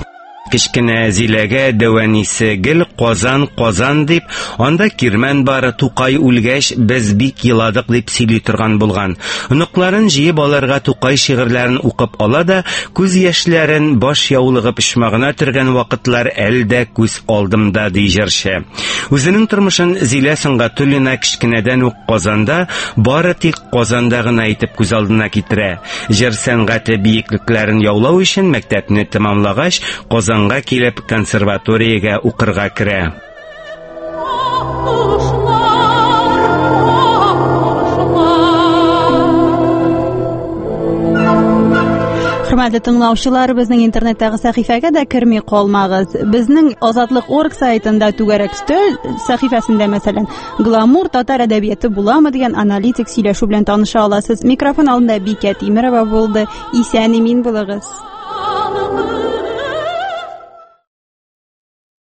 Кечкенә Зиләгә дәванисе гел Казан дип, анда Кирмән бары, Тукай үлгәч без бик еладык дип сөйли торган булган. Оныкларын җыеп аларга Тукай шигырьләрен укып ала да, күз яшьләрен баш яулыгы пишмагына төргән вакытлар әлдә күз алдымда ди җырчы. Үзенең тормышын Зилә Сөнгатуллина кечкенәдән үк Казанда, бары тик Казанда гына итеп күз алдына китерә. Җыр сәнгате биеклекләрен яулау өчен мәктәпне тәмамлагач, Казанга килеп консерваториягә укырга керә. Хөрмәтле тыңлаучылар, безнең интернеттагы сәхифәгә дә керми калмагыз. Безнең Азатлык.орг сайтында түгәрәк өстәл сәхифәсендә мәсәлән, гламур татар әдәбияты буламы дигән аналитик сөйләшү белән таныша аласыз. Микрофон алдында Бикә Тимерова булды. Исән-имин булыгыз.